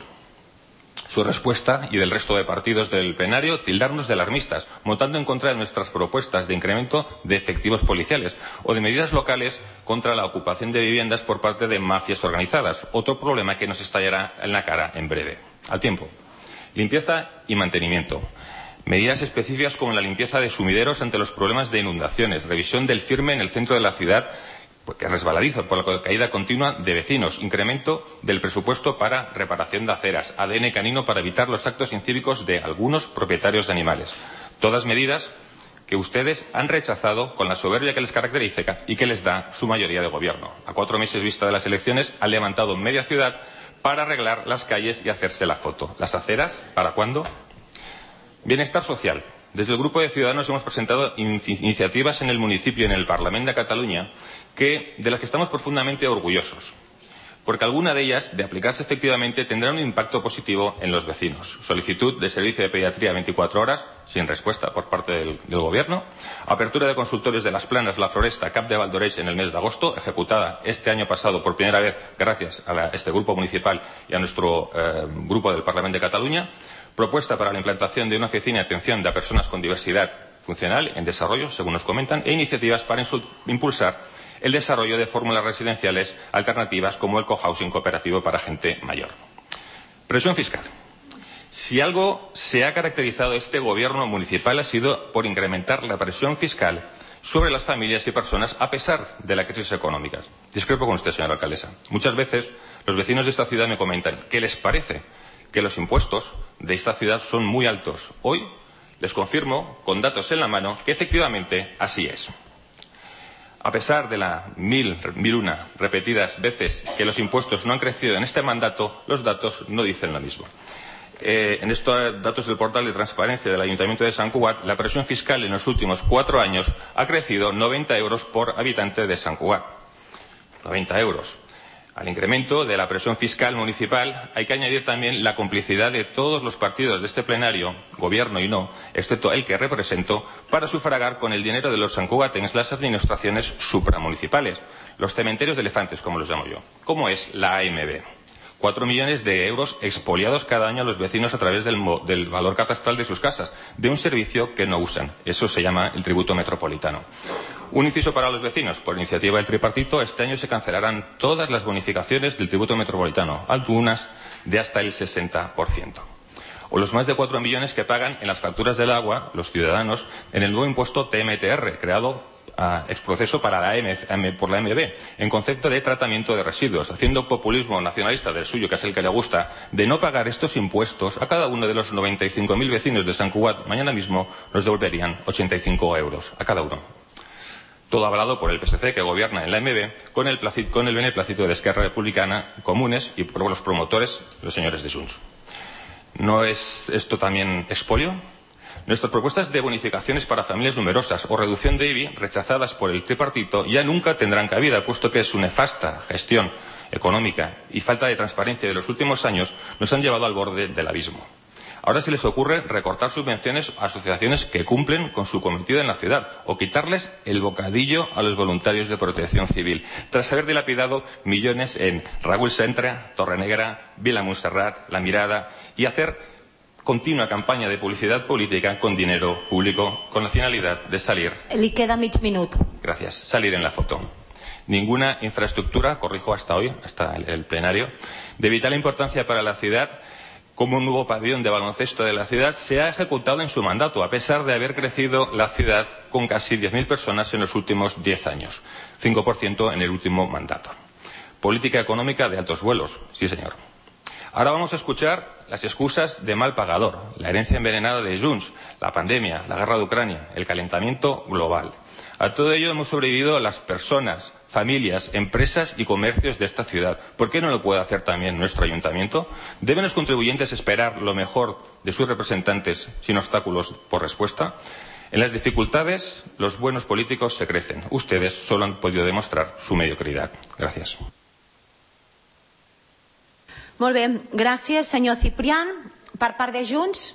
Su respuesta, y del resto de partidos del plenario, tildarnos de alarmistas, montando en contra de nuestras propuestas de incremento de efectivos policiales o de medidas locales contra la ocupación de viviendas por parte de mafias organizadas, otro problema que nos estallará en la cara en breve. Al tiempo. Limpieza y mantenimiento. Medidas específicas como la limpieza de sumideros ante los problemas de inundaciones, revisión del firme en el centro de la ciudad, que es resbaladizo por la caída continua de vecinos, incremento del presupuesto para reparación de aceras, ADN canino para evitar los actos incívicos de algunos propietarios de animales. Todas medidas que ustedes han rechazado con la soberbia que les caracteriza y que les da su mayoría de gobierno. A 4 meses vista de las elecciones han levantado media ciudad para arreglar las calles y hacerse la foto. ¿Las aceras? ¿Para cuándo? Bienestar social. Desde el Grupo de Ciudadanos hemos presentado iniciativas en el municipio y en el Parlamento de Cataluña de las que estamos profundamente orgullosos, porque alguna de ellas, de aplicarse efectivamente, tendrá un impacto positivo en los vecinos. Solicitud de servicio de pediatría 24 horas, sin respuesta por parte del Gobierno. Apertura de consultorios de Las Planas, La Floresta, Cap de Valdoreix en el mes de agosto, ejecutada este año pasado por primera vez gracias a este grupo municipal y a nuestro grupo del Parlamento de Cataluña. Propuesta para la implantación de una oficina de atención a personas con diversidad funcional en desarrollo, según nos comentan, e iniciativas para impulsar el desarrollo de fórmulas residenciales alternativas como el cohousing cooperativo para gente mayor. Presión fiscal. Si algo se ha caracterizado este gobierno municipal ha sido por incrementar la presión fiscal sobre las familias y personas a pesar de la crisis económica. Discrepo con usted, señora alcaldesa. Muchas veces los vecinos de esta ciudad me comentan que les parece que los impuestos de esta ciudad son muy altos. Hoy les confirmo, con datos en la mano, que efectivamente así es. A pesar de las mil una repetidas veces que los impuestos no han crecido en este mandato, los datos no dicen lo mismo. En estos datos del portal de transparencia del Ayuntamiento de Sant Cugat, la presión fiscal en los últimos 4 años ha crecido 90 euros por habitante de Sant Cugat. 90 euros. Al incremento de la presión fiscal municipal hay que añadir también la complicidad de todos los partidos de este plenario, gobierno y no, excepto el que represento, para sufragar con el dinero de los sancugatenses las administraciones supramunicipales, los cementerios de elefantes, como los llamo yo, como es la AMB. 4 millones de euros expoliados cada año a los vecinos a través del valor catastral de sus casas, de un servicio que no usan. Eso se llama el tributo metropolitano. Un inciso para los vecinos. Por iniciativa del tripartito, este año se cancelarán todas las bonificaciones del tributo metropolitano, algunas de hasta el 60%. O los más de 4 millones que pagan en las facturas del agua los ciudadanos en el nuevo impuesto TMTR, creado ex proceso por la AMB, en concepto de tratamiento de residuos, haciendo populismo nacionalista del suyo, que es el que le gusta, de no pagar estos impuestos a cada uno de los 95.000 vecinos de Sant Cugat. Mañana mismo nos devolverían 85 euros a cada uno. Todo avalado por el PSC, que gobierna en la AMB, con el beneplácito de Esquerra Republicana, Comunes y por los promotores, los señores de Junts. ¿No es esto también expolio? Nuestras propuestas de bonificaciones para familias numerosas o reducción de IBI, rechazadas por el tripartito, ya nunca tendrán cabida, puesto que su nefasta gestión económica y falta de transparencia de los últimos años nos han llevado al borde del abismo. Ahora se les ocurre recortar subvenciones a asociaciones que cumplen con su cometido en la ciudad o quitarles el bocadillo a los voluntarios de protección civil, tras haber dilapidado millones en Raúl Centra, Torrenegra, Vila Montserrat, La Mirada y hacer continua campaña de publicidad política con dinero público con la finalidad de salir. Li queda mig minut. Gracias. Salir en la foto. Ninguna infraestructura, corrijo hasta hoy, hasta el plenario, de vital importancia para la ciudad, como un nuevo pabellón de baloncesto de la ciudad, se ha ejecutado en su mandato, a pesar de haber crecido la ciudad con casi 10.000 personas en los últimos 10 años, 5% en el último mandato. Política económica de altos vuelos, sí señor. Ahora vamos a escuchar las excusas de mal pagador, la herencia envenenada de Junts, la pandemia, la guerra de Ucrania, el calentamiento global. A todo ello hemos sobrevivido las personas, familias, empresas y comercios de esta ciudad. ¿Por qué no lo puede hacer también nuestro ayuntamiento? ¿Deben los contribuyentes esperar lo mejor de sus representantes sin obstáculos por respuesta? En las dificultades, los buenos políticos se crecen. Ustedes solo han podido demostrar su mediocridad. Gracias. Molt bé, gràcies, senyor Ciprián. Per part de Junts,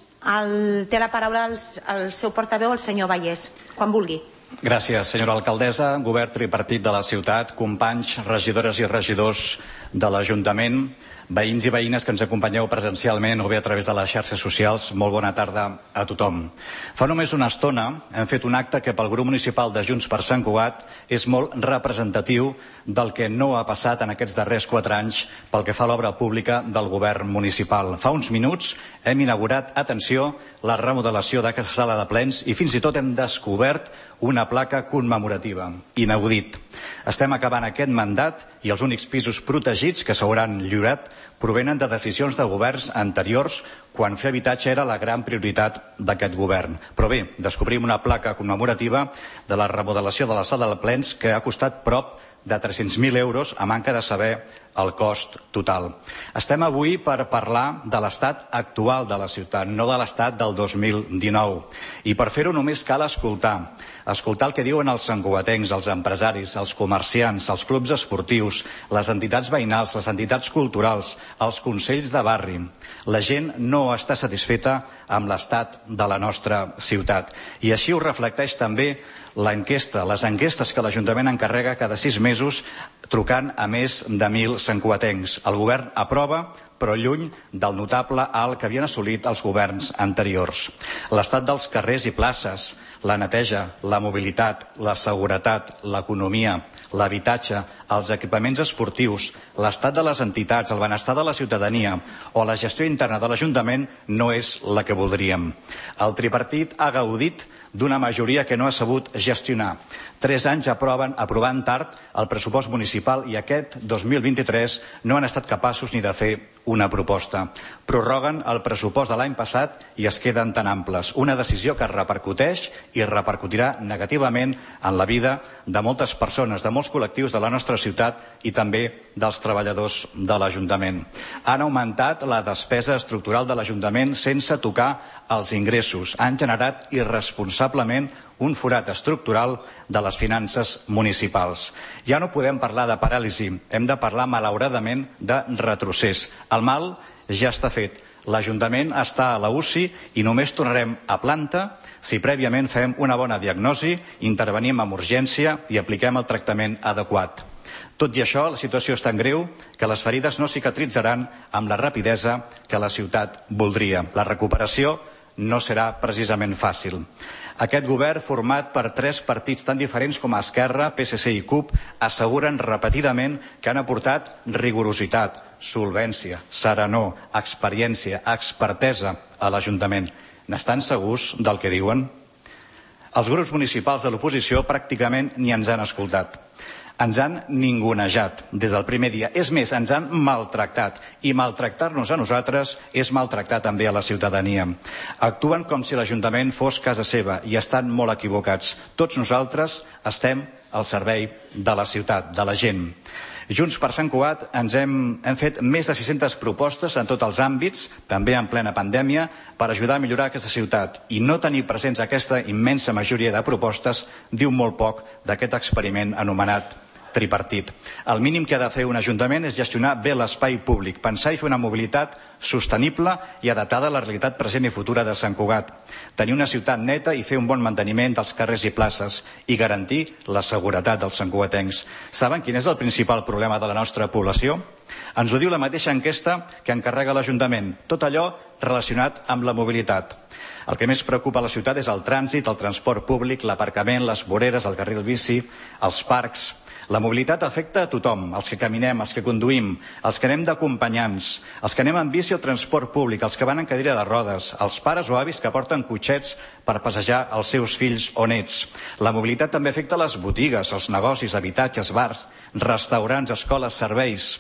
té la paraula el seu portaveu, el senyor Vallès, quan vulgui. Gràcies, senyora alcaldessa, govern tripartit de la ciutat, companys, regidores i regidors de l'Ajuntament, veïns i veïnes que ens acompanyeu presencialment o bé a través de les xarxes socials, molt bona tarda a tothom. Fa només una estona hem fet un acte que pel grup municipal de Junts per Sant Cugat és molt representatiu del que no ha passat en aquests darrers 4 anys pel que fa a l'obra pública del govern municipal. Fa uns minuts hem inaugurat, atenció, la remodelació d'aquesta sala de plens i fins i tot hem descobert una placa commemorativa, inaudit. Estem acabant aquest mandat i els únics pisos protegits que s'hauran lliurat provenen de decisions de governs anteriors quan fer habitatge era la gran prioritat d'aquest govern. Però bé, descobrim una placa commemorativa de la remodelació de la sala de plens que ha costat prop de 300.000 euros a manca de saber el cost total. Estem avui per parlar de l'estat actual de la ciutat, no de l'estat del 2019. I per fer-ho només cal escoltar el que diuen els santcugatencs, els empresaris, els comerciants, els clubs esportius, les entitats veïnals, les entitats culturals, els consells de barri. La gent no està satisfeta amb l'estat de la nostra ciutat. I així ho reflecteix també l'enquesta, les enquestes que l'Ajuntament encarrega cada 6 mesos trucant a més de 1.000 santcugatencs. El govern aprova, però lluny del notable alt que havien assolit els governs anteriors. L'estat dels carrers i places, la neteja, la mobilitat, la seguretat, l'economia, l'habitatge, els equipaments esportius, l'estat de les entitats, el benestar de la ciutadania o la gestió interna de l'Ajuntament no és la que voldríem. El tripartit ha gaudit d'una majoria que no ha sabut gestionar. 3 anys aprovant tard el pressupost municipal i aquest 2023 no han estat capaços ni de fer una proposta. Prorroguen el pressupost de l'any passat i es queden tan amples. Una decisió que repercuteix i repercutirà negativament en la vida de moltes persones, de molts col·lectius de la nostra ciutat i també dels treballadors de l'Ajuntament. Han augmentat la despesa estructural de l'Ajuntament sense tocar els ingressos. Han generat irresponsablement un forat estructural de les finances municipals. Ja no podem parlar de paràlisi, hem de parlar malauradament de retrocés. El mal ja està fet. L'Ajuntament està a la UCI i només tornarem a planta si prèviament fem una bona diagnosi, intervenim amb urgència i apliquem el tractament adequat. Tot i això, la situació és tan greu que les ferides no cicatritzaran amb la rapidesa que la ciutat voldria. La recuperació no serà precisament fàcil. Aquest govern, format per 3 partits tan diferents com Esquerra, PSC i CUP, asseguren repetidament que han aportat rigorositat, solvència, serenor, experiència, expertesa a l'Ajuntament. N'estan segurs del que diuen? Els grups municipals de l'oposició pràcticament ni ens han escoltat. Ens han ningunejat des del primer dia. És més, ens han maltractat. I maltractar-nos a nosaltres és maltractar també a la ciutadania. Actuen com si l'Ajuntament fos casa seva i estan molt equivocats. Tots nosaltres estem al servei de la ciutat, de la gent. Junts per Sant Cugat hem fet més de 600 propostes en tots els àmbits, també en plena pandèmia, per ajudar a millorar aquesta ciutat. I no tenir presents aquesta immensa majoria de propostes diu molt poc d'aquest experiment anomenat tripartit. El mínim que ha de fer un ajuntament és gestionar bé l'espai públic, pensar i fer una mobilitat sostenible i adaptada a la realitat present i futura de Sant Cugat, tenir una ciutat neta i fer un bon manteniment dels carrers i places i garantir la seguretat dels santcugatencs. Saben quin és el principal problema de la nostra població? Ens ho diu la mateixa enquesta que encarrega l'Ajuntament, tot allò relacionat amb la mobilitat. El que més preocupa a la ciutat és el trànsit, el transport públic, l'aparcament, les voreres, el carril bici, els parcs. La mobilitat afecta a tothom, els que caminem, els que conduïm, els que anem d'acompanyants, els que anem en bici o transport públic, els que van en cadira de rodes, els pares o avis que porten cotxets per passejar els seus fills o nets. La mobilitat també afecta les botigues, els negocis, habitatges, bars, restaurants, escoles, serveis.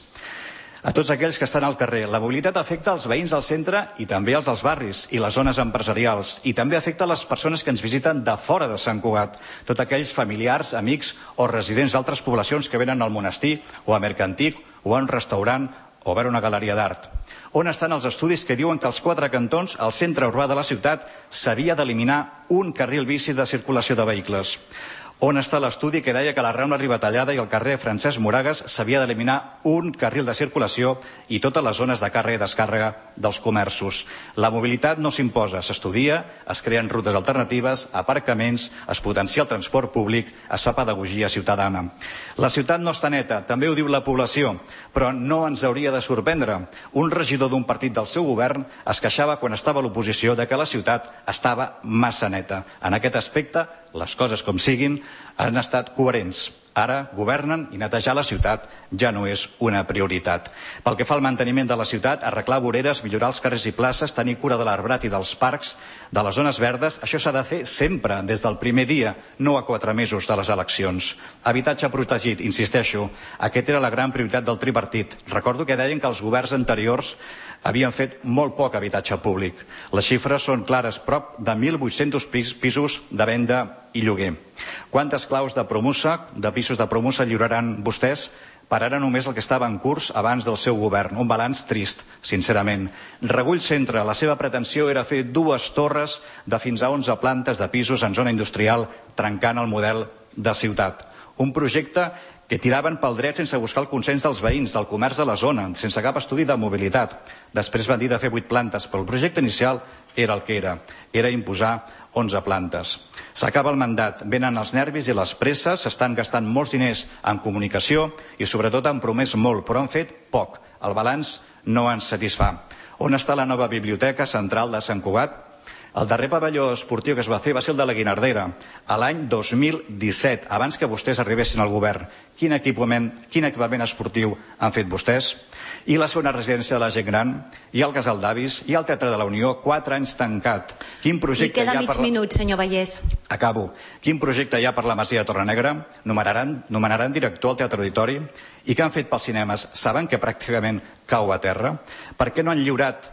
A tots aquells que estan al carrer. La mobilitat afecta els veïns del centre i també els dels barris i les zones empresarials. I també afecta les persones que ens visiten de fora de Sant Cugat. Tots aquells familiars, amics o residents d'altres poblacions que venen al monestir o a Mercantic o a un restaurant o a veure una galeria d'art. On estan els estudis que diuen que als 4 cantons, al centre urbà de la ciutat, s'havia d'eliminar un carril bici de circulació de vehicles? On està l'estudi que deia que a la Rambla Ribatallada i al carrer Francesc Moragas s'havia d'eliminar un carril de circulació i totes les zones de càrrega i descàrrega dels comerços? La mobilitat no s'imposa, s'estudia, es creen rutes alternatives, aparcaments, es potencia el transport públic, es fa pedagogia ciutadana. La ciutat no està neta, també ho diu la població, però no ens hauria de sorprendre. Un regidor d'un partit del seu govern es queixava quan estava a l'oposició de que la ciutat estava massa neta. En aquest aspecte, les coses com siguin, han estat coherents. Ara governen i netejar la ciutat ja no és una prioritat. Pel que fa al manteniment de la ciutat, arreglar voreres, millorar els carrers i places, tenir cura de l'arbrat i dels parcs, de les zones verdes, això s'ha de fer sempre, des del primer dia, no a 4 mesos de les eleccions. Habitatge protegit, insisteixo, aquesta era la gran prioritat del tripartit. Recordo que deien que els governs anteriors havien fet molt poc habitatge públic. Les xifres són clares, prop de 1.800 pisos de venda i lloguer. Quantes claus de Promusa, de pisos de Promusa, lliuraran vostès? Per ara només el que estava en curs abans del seu govern. Un balanç trist, sincerament. Regull Centre, la seva pretensió era fer 2 torres de fins a 11 plantes de pisos en zona industrial, trencant el model de ciutat. Un projecte que tiraven pel dret sense buscar el consens dels veïns, del comerç de la zona, sense cap estudi de mobilitat. Després van dir de fer 8 plantes, però el projecte inicial era el que era imposar 11 plantes. S'acaba el mandat, venen els nervis i les presses, s'estan gastant molts diners en comunicació i sobretot han promès molt, però han fet poc. El balanç no ens satisfà. On està la nova biblioteca central de Sant Cugat? El darrer pavelló esportiu que es va fer va ser el de la Guinardera, a l'any 2017, abans que vostès arribessin al govern. Quin equipament esportiu han fet vostès? I la segona residència de la gent gran, i el casal d'avis, i el Teatre de la Unió, 4 anys tancat. Quin projecte hi queda mig minut, senyor Vallès. Acabo. Quin projecte hi ha per la Masia de Torrenegra? Nomenaran director al Teatre Auditori? I què han fet pels cinemes? Saben que pràcticament cau a terra? Per què no han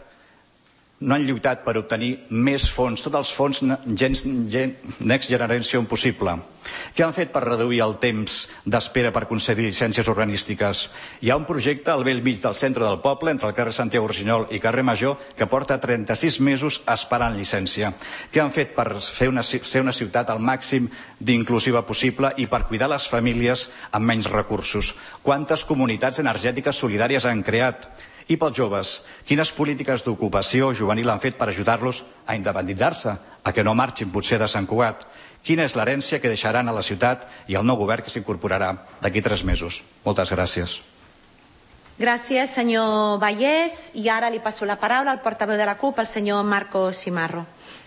lluitat per obtenir més fons, tots els fons Next Generation possible? Què han fet per reduir el temps d'espera per concedir llicències urbanístiques? Hi ha un projecte al bell mig del centre del poble, entre el carrer Santiago Rusiñol i carrer Major, que porta 36 mesos esperant llicència. Què han fet per ser una ciutat al màxim d'inclusiva possible i per cuidar les famílies amb menys recursos? Quantes comunitats energètiques solidàries han creat? I pels joves, quines polítiques d'ocupació juvenil han fet per ajudar-los a independitzar-se, a que no marxin potser de Sant Cugat? Quina és l'herència que deixaran a la ciutat i al nou govern que s'incorporarà d'aquí 3 mesos? Moltes gràcies. Gràcies, senyor Vallès. I ara li passo la paraula al portaveu de la CUP, el senyor Marco Simarro.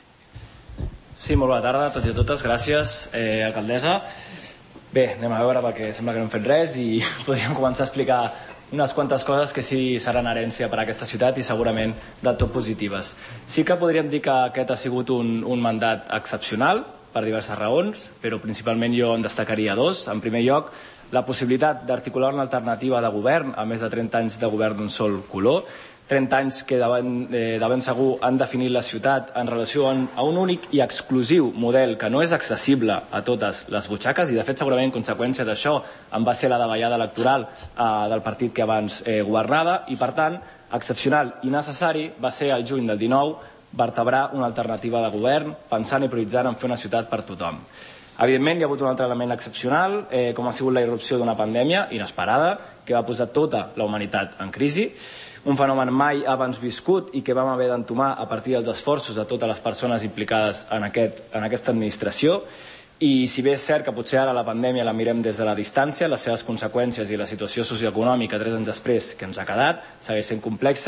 Sí, molt bona tarda a tots i a totes. Gràcies, alcaldessa. Bé, anem a veure perquè sembla que no hem fet res i podríem començar a explicar unes quantes coses que sí seran herència per a aquesta ciutat i segurament del tot positives. Sí que podríem dir que aquest ha sigut un mandat excepcional per diverses raons, però principalment jo en destacaria 2. En primer lloc, la possibilitat d'articular una alternativa de govern a més de 30 anys de govern d'un sol color, 30 anys que de ben segur han definit la ciutat en relació a un únic i exclusiu model que no és accessible a totes les butxaques i de fet segurament en conseqüència d'això en va ser la davallada electoral del partit que abans governava i per tant excepcional i necessari va ser el juny del 19 vertebrar una alternativa de govern pensant i prioritzant en fer una ciutat per tothom. Evidentment hi ha hagut un altre element excepcional com ha sigut la irrupció d'una pandèmia inesperada que va posar tota la humanitat en crisi, un fenomen mai abans viscut i que vam haver d'entomar a partir dels esforços de totes les persones implicades en aquesta administració i si bé és cert que potser ara la pandèmia la mirem des de la distància, les seves conseqüències i la situació socioeconòmica 3 anys després que ens ha quedat segueix sent complexa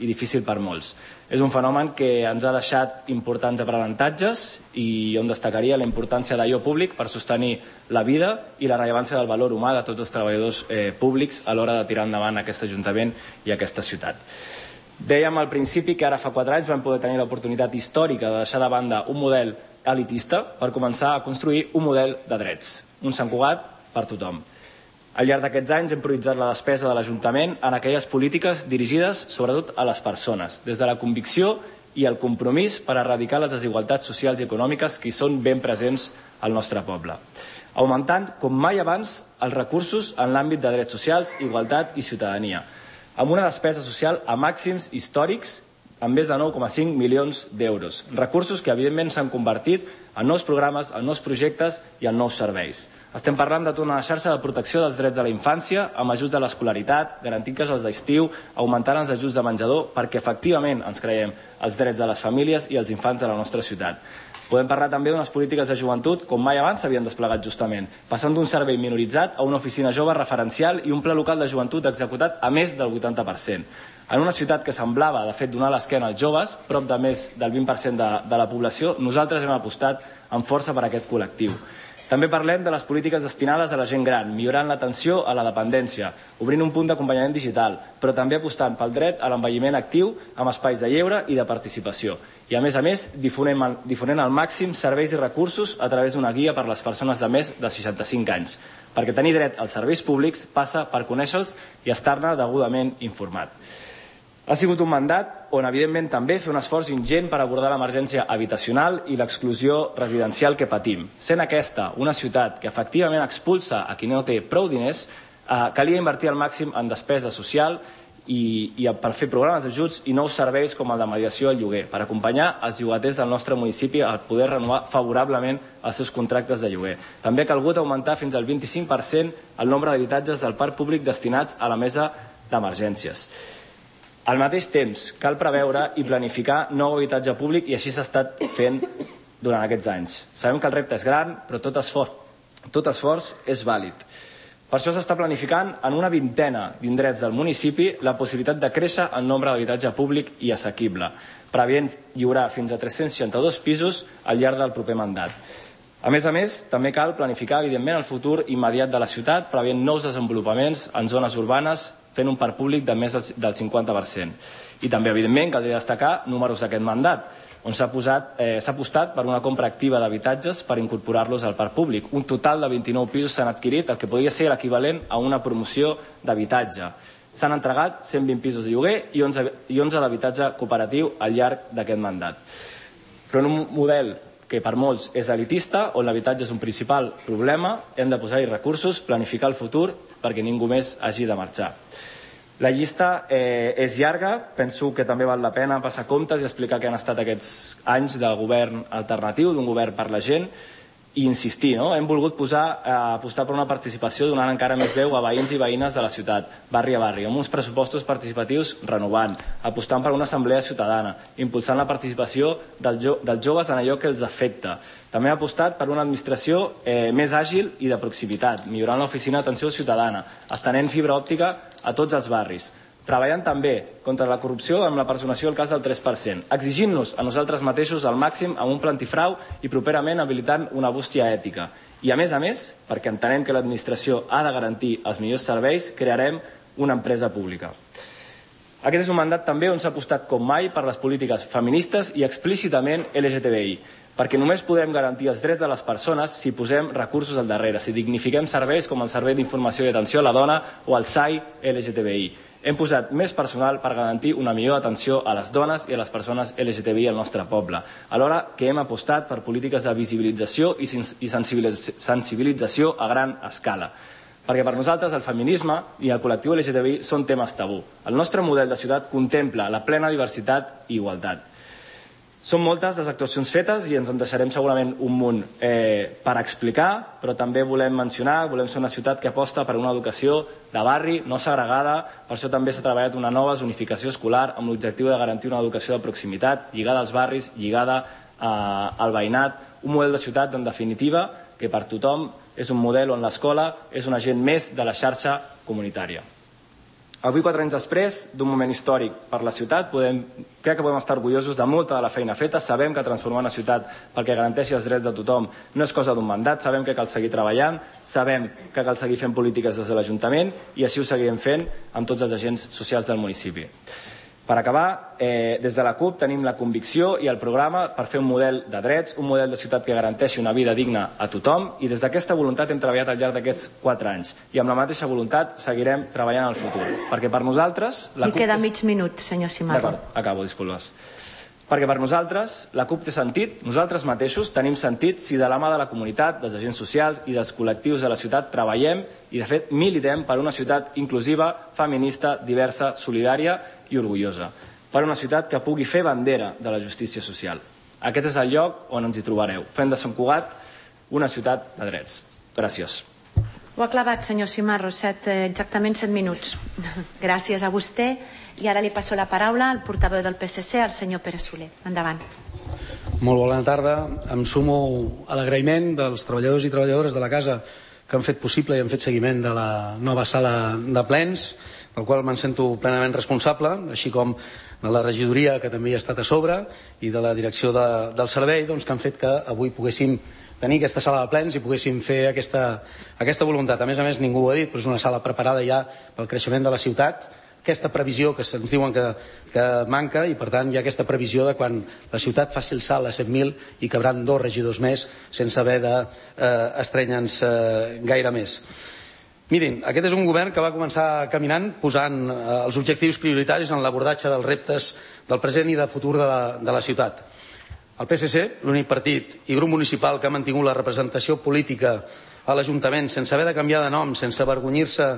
i difícil per molts. És un fenomen que ens ha deixat importants aprenentatges i on destacaria la importància d'allò públic per sostenir la vida i la rellevància del valor humà de tots els treballadors públics a l'hora de tirar endavant aquest Ajuntament i aquesta ciutat. Dèiem al principi que ara fa 4 anys vam poder tenir l'oportunitat històrica de deixar de banda un model elitista per començar a construir un model de drets, un Sant Cugat per tothom. Al llarg d'aquests anys hem prioritzat la despesa de l'Ajuntament en aquelles polítiques dirigides sobretot a les persones, des de la convicció i el compromís per erradicar les desigualtats socials i econòmiques que hi són ben presents al nostre poble, augmentant com mai abans els recursos en l'àmbit de drets socials, igualtat i ciutadania, amb una despesa social a màxims històrics amb més de 9,5 milions d'euros. Recursos que, evidentment, s'han convertit en nous programes, en nous projectes i en nous serveis. Estem parlant de tota una xarxa de protecció dels drets de la infància, amb ajuts a l'escolaritat, garantint casals d'estiu, augmentant els ajuts de menjador, perquè efectivament ens creiem els drets de les famílies i els infants de la nostra ciutat. Podem parlar també d'unes polítiques de joventut com mai abans s'havien desplegat justament, passant d'un servei minoritzat a una oficina jove referencial i un pla local de joventut executat a més del 80%. En una ciutat que semblava, de fet, donar l'esquena als joves, prop de més del 20% de la població, nosaltres hem apostat amb força per aquest col·lectiu. També parlem de les polítiques destinades a la gent gran, millorant l'atenció a la dependència, obrint un punt d'acompanyament digital, però també apostant pel dret a l'envelliment actiu amb espais de lleure i de participació. I, a més, difonent al màxim serveis i recursos a través d'una guia per a les persones de més de 65 anys, perquè tenir dret als serveis públics passa per conèixer-los i estar-ne degudament informat. Ha sigut un mandat on, evidentment, també fer un esforç ingent per abordar l'emergència habitacional i l'exclusió residencial que patim. Sent aquesta una ciutat que efectivament expulsa a qui no té prou diners, calia invertir al màxim en despesa social i per fer programes d'ajuts i nous serveis com el de mediació al lloguer, per acompanyar els llogaters del nostre municipi a poder renovar favorablement els seus contractes de lloguer. També ha calgut augmentar fins al 25% el nombre d'habitatges del parc públic destinats a la mesa d'emergències. Al mateix temps, cal preveure i planificar nou habitatge públic i així s'ha estat fent durant aquests anys. Sabem que el repte és gran, però tot esforç és vàlid. Per això s'està planificant en una vintena d'indrets del municipi la possibilitat de créixer el nombre d'habitatge públic i assequible, preveient lliurar fins a 362 pisos al llarg del proper mandat. A més, també cal planificar, evidentment, el futur immediat de la ciutat, preveient nous desenvolupaments en zones urbanes, fent un parc públic de més del 50%. I també, evidentment, caldria destacar números d'aquest mandat, on s'ha apostat per una compra activa d'habitatges per incorporar-los al parc públic. Un total de 29 pisos s'han adquirit, el que podria ser l'equivalent a una promoció d'habitatge. S'han entregat 120 pisos de lloguer i 11 d'habitatge cooperatiu al llarg d'aquest mandat. Però en un model que per molts és elitista, on l'habitatge és un principal problema, hem de posar-hi recursos, planificar el futur perquè ningú més hagi de marxar. La llista és llarga, penso que també val la pena passar comptes i explicar què han estat aquests anys de govern alternatiu, d'un govern per la gent, i insistir, no? Hem volgut apostar per una participació donant encara més veu a veïns i veïnes de la ciutat, barri a barri, amb uns pressupostos participatius renovant, apostant per una assemblea ciutadana, impulsant la participació dels joves en allò que els afecta. També ha apostat per una administració més àgil i de proximitat, millorant l'oficina d'atenció ciutadana, estenent fibra òptica a tots els barris, treballant també contra la corrupció amb la personació del cas del 3%, exigint-nos a nosaltres mateixos al màxim amb un pla antifrau i properament habilitant una bústia ètica. I a més, perquè entenem que l'administració ha de garantir els millors serveis, crearem una empresa pública. Aquest és un mandat també on s'ha apostat com mai per les polítiques feministes i explícitament LGTBI, perquè només podrem garantir els drets de les persones si posem recursos al darrere, si dignifiquem serveis com el Servei d'Informació i Atenció a la Dona o el SAI LGTBI. Hem posat més personal per garantir una millor atenció a les dones i a les persones LGTBI al nostre poble, alhora que hem apostat per polítiques de visibilització i sensibilització a gran escala. Perquè per nosaltres el feminisme i el col·lectiu LGTBI són temes tabú. El nostre model de ciutat contempla la plena diversitat i igualtat. Són moltes les actuacions fetes i ens en deixarem segurament un munt per explicar, però també volem mencionar, volem ser una ciutat que aposta per una educació de barri, no segregada, per això també s'ha treballat una nova zonificació escolar amb l'objectiu de garantir una educació de proximitat, lligada als barris, lligada al veïnat, un model de ciutat en definitiva que per tothom és un model on l'escola és un agent més de la xarxa comunitària. Avui, 4 anys després, d'un moment històric per la ciutat, crec que podem estar orgullosos de molta de la feina feta. Sabem que transformar una ciutat perquè garanteixi els drets de tothom no és cosa d'un mandat, sabem que cal seguir treballant, sabem que cal seguir fent polítiques des de l'Ajuntament i així ho seguirem fent amb tots els agents socials del municipi. Per acabar, des de la CUP tenim la convicció i el programa per fer un model de drets, un model de ciutat que garanteixi una vida digna a tothom, i des d'aquesta voluntat hem treballat al llarg d'aquests 4 anys. I amb la mateixa voluntat seguirem treballant al futur. Perquè per nosaltres... Li queda mig minut, senyor Cimarro. D'acord, acabo, disculpes. Perquè per nosaltres la CUP té sentit, nosaltres mateixos tenim sentit si de la mà de la comunitat, dels agents socials i dels col·lectius de la ciutat treballem i de fet militem per una ciutat inclusiva, feminista, diversa, solidària i orgullosa. Per una ciutat que pugui fer bandera de la justícia social. Aquest és el lloc on ens hi trobareu. Fem de Sant Cugat una ciutat de drets. Gràcies. Ho ha clavat, senyor Cimarro, exactament 7 minuts. Gràcies a vostè. I ara li passo la paraula al portaveu del PSC, al senyor Pere Soler. Endavant. Molt bona tarda. Em sumo a l'agraïment dels treballadors i treballadores de la casa que han fet possible i han fet seguiment de la nova sala de plens, del qual me'n sento plenament responsable, així com de la regidoria, que també hi ha estat a sobre, i de la direcció del servei, que han fet que avui poguéssim tenir aquesta sala de plens i poguéssim fer aquesta voluntat. A més, ningú ho ha dit, però és una sala preparada ja pel creixement de la ciutat, aquesta previsió que se'ns diuen que manca, i per tant hi ha aquesta previsió de quan la ciutat faci el salt a 100.000 i cabran 2 regidors més sense haver d'estrènyer-nos gaire més. Mirin, aquest és un govern que va començar caminant posant els objectius prioritaris en l'abordatge dels reptes del present i del futur de la ciutat. El PSC, l'únic partit i grup municipal que ha mantingut la representació política a l'Ajuntament sense haver de canviar de nom, sense avergonyir-se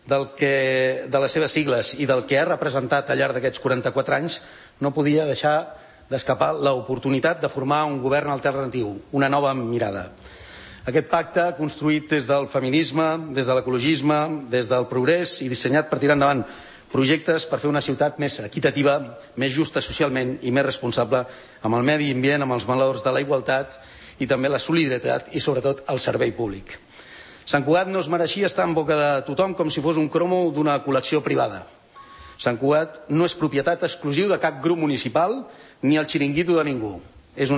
de les seves sigles i del que ha representat al llarg d'aquests 44 anys, no podia deixar d'escapar l'oportunitat de formar un govern alternatiu, una nova mirada. Aquest pacte, construït des del feminisme, des de l'ecologisme, des del progrés i dissenyat per tirar endavant projectes per fer una ciutat més equitativa, més justa socialment i més responsable amb el medi ambient, amb els valors de la igualtat i també la solidaritat i sobretot el servei públic. Sant Cugat no es mereixia estar en boca de tothom com si fos un cromo d'una col·lecció privada. Sant Cugat no és propietat exclusiva de cap grup municipal ni el xiringuito de ningú. És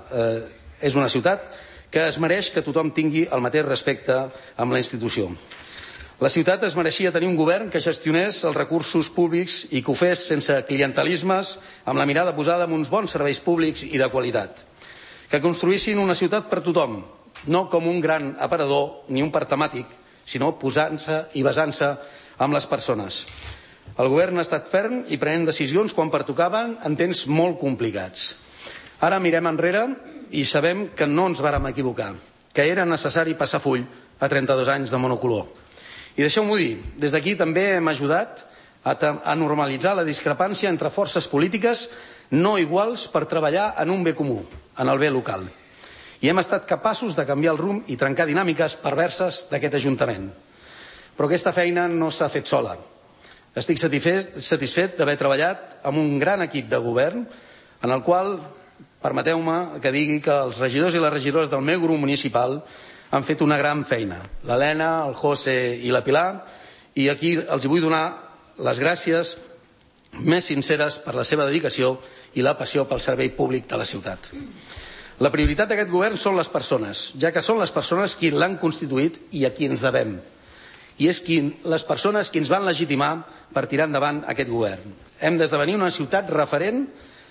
una ciutat que es mereix que tothom tingui el mateix respecte amb la institució. La ciutat es mereixia tenir un govern que gestionés els recursos públics i que ho fes sense clientelismes, amb la mirada posada en uns bons serveis públics i de qualitat. Que construïssin una ciutat per tothom, no com un gran aparador ni un parc temàtic, sinó posant-se i basant-se en les persones. El govern ha estat ferm i prenent decisions quan pertocaven en temps molt complicats. Ara mirem enrere i sabem que no ens vàrem equivocar, que era necessari passar full a 32 anys de monocolor. I deixeu-m'ho dir, des d'aquí també hem ajudat a normalitzar la discrepància entre forces polítiques no iguals per treballar en un bé comú, en el bé local. I hem estat capaços de canviar el rumb i trencar dinàmiques perverses d'aquest Ajuntament. Però aquesta feina no s'ha fet sola. Estic satisfet d'haver treballat amb un gran equip de govern en el qual, permeteu-me que digui que els regidors i les regidores del meu grup municipal han fet una gran feina. L'Helena, el José i la Pilar, i aquí els vull donar les gràcies més sinceres per la seva dedicació i la passió pel servei públic de la ciutat. La prioritat d'aquest govern són les persones, ja que són les persones qui l'han constituït i a qui ens devem. I és les persones qui ens van legitimar per tirar endavant aquest govern. Hem d'esdevenir una ciutat referent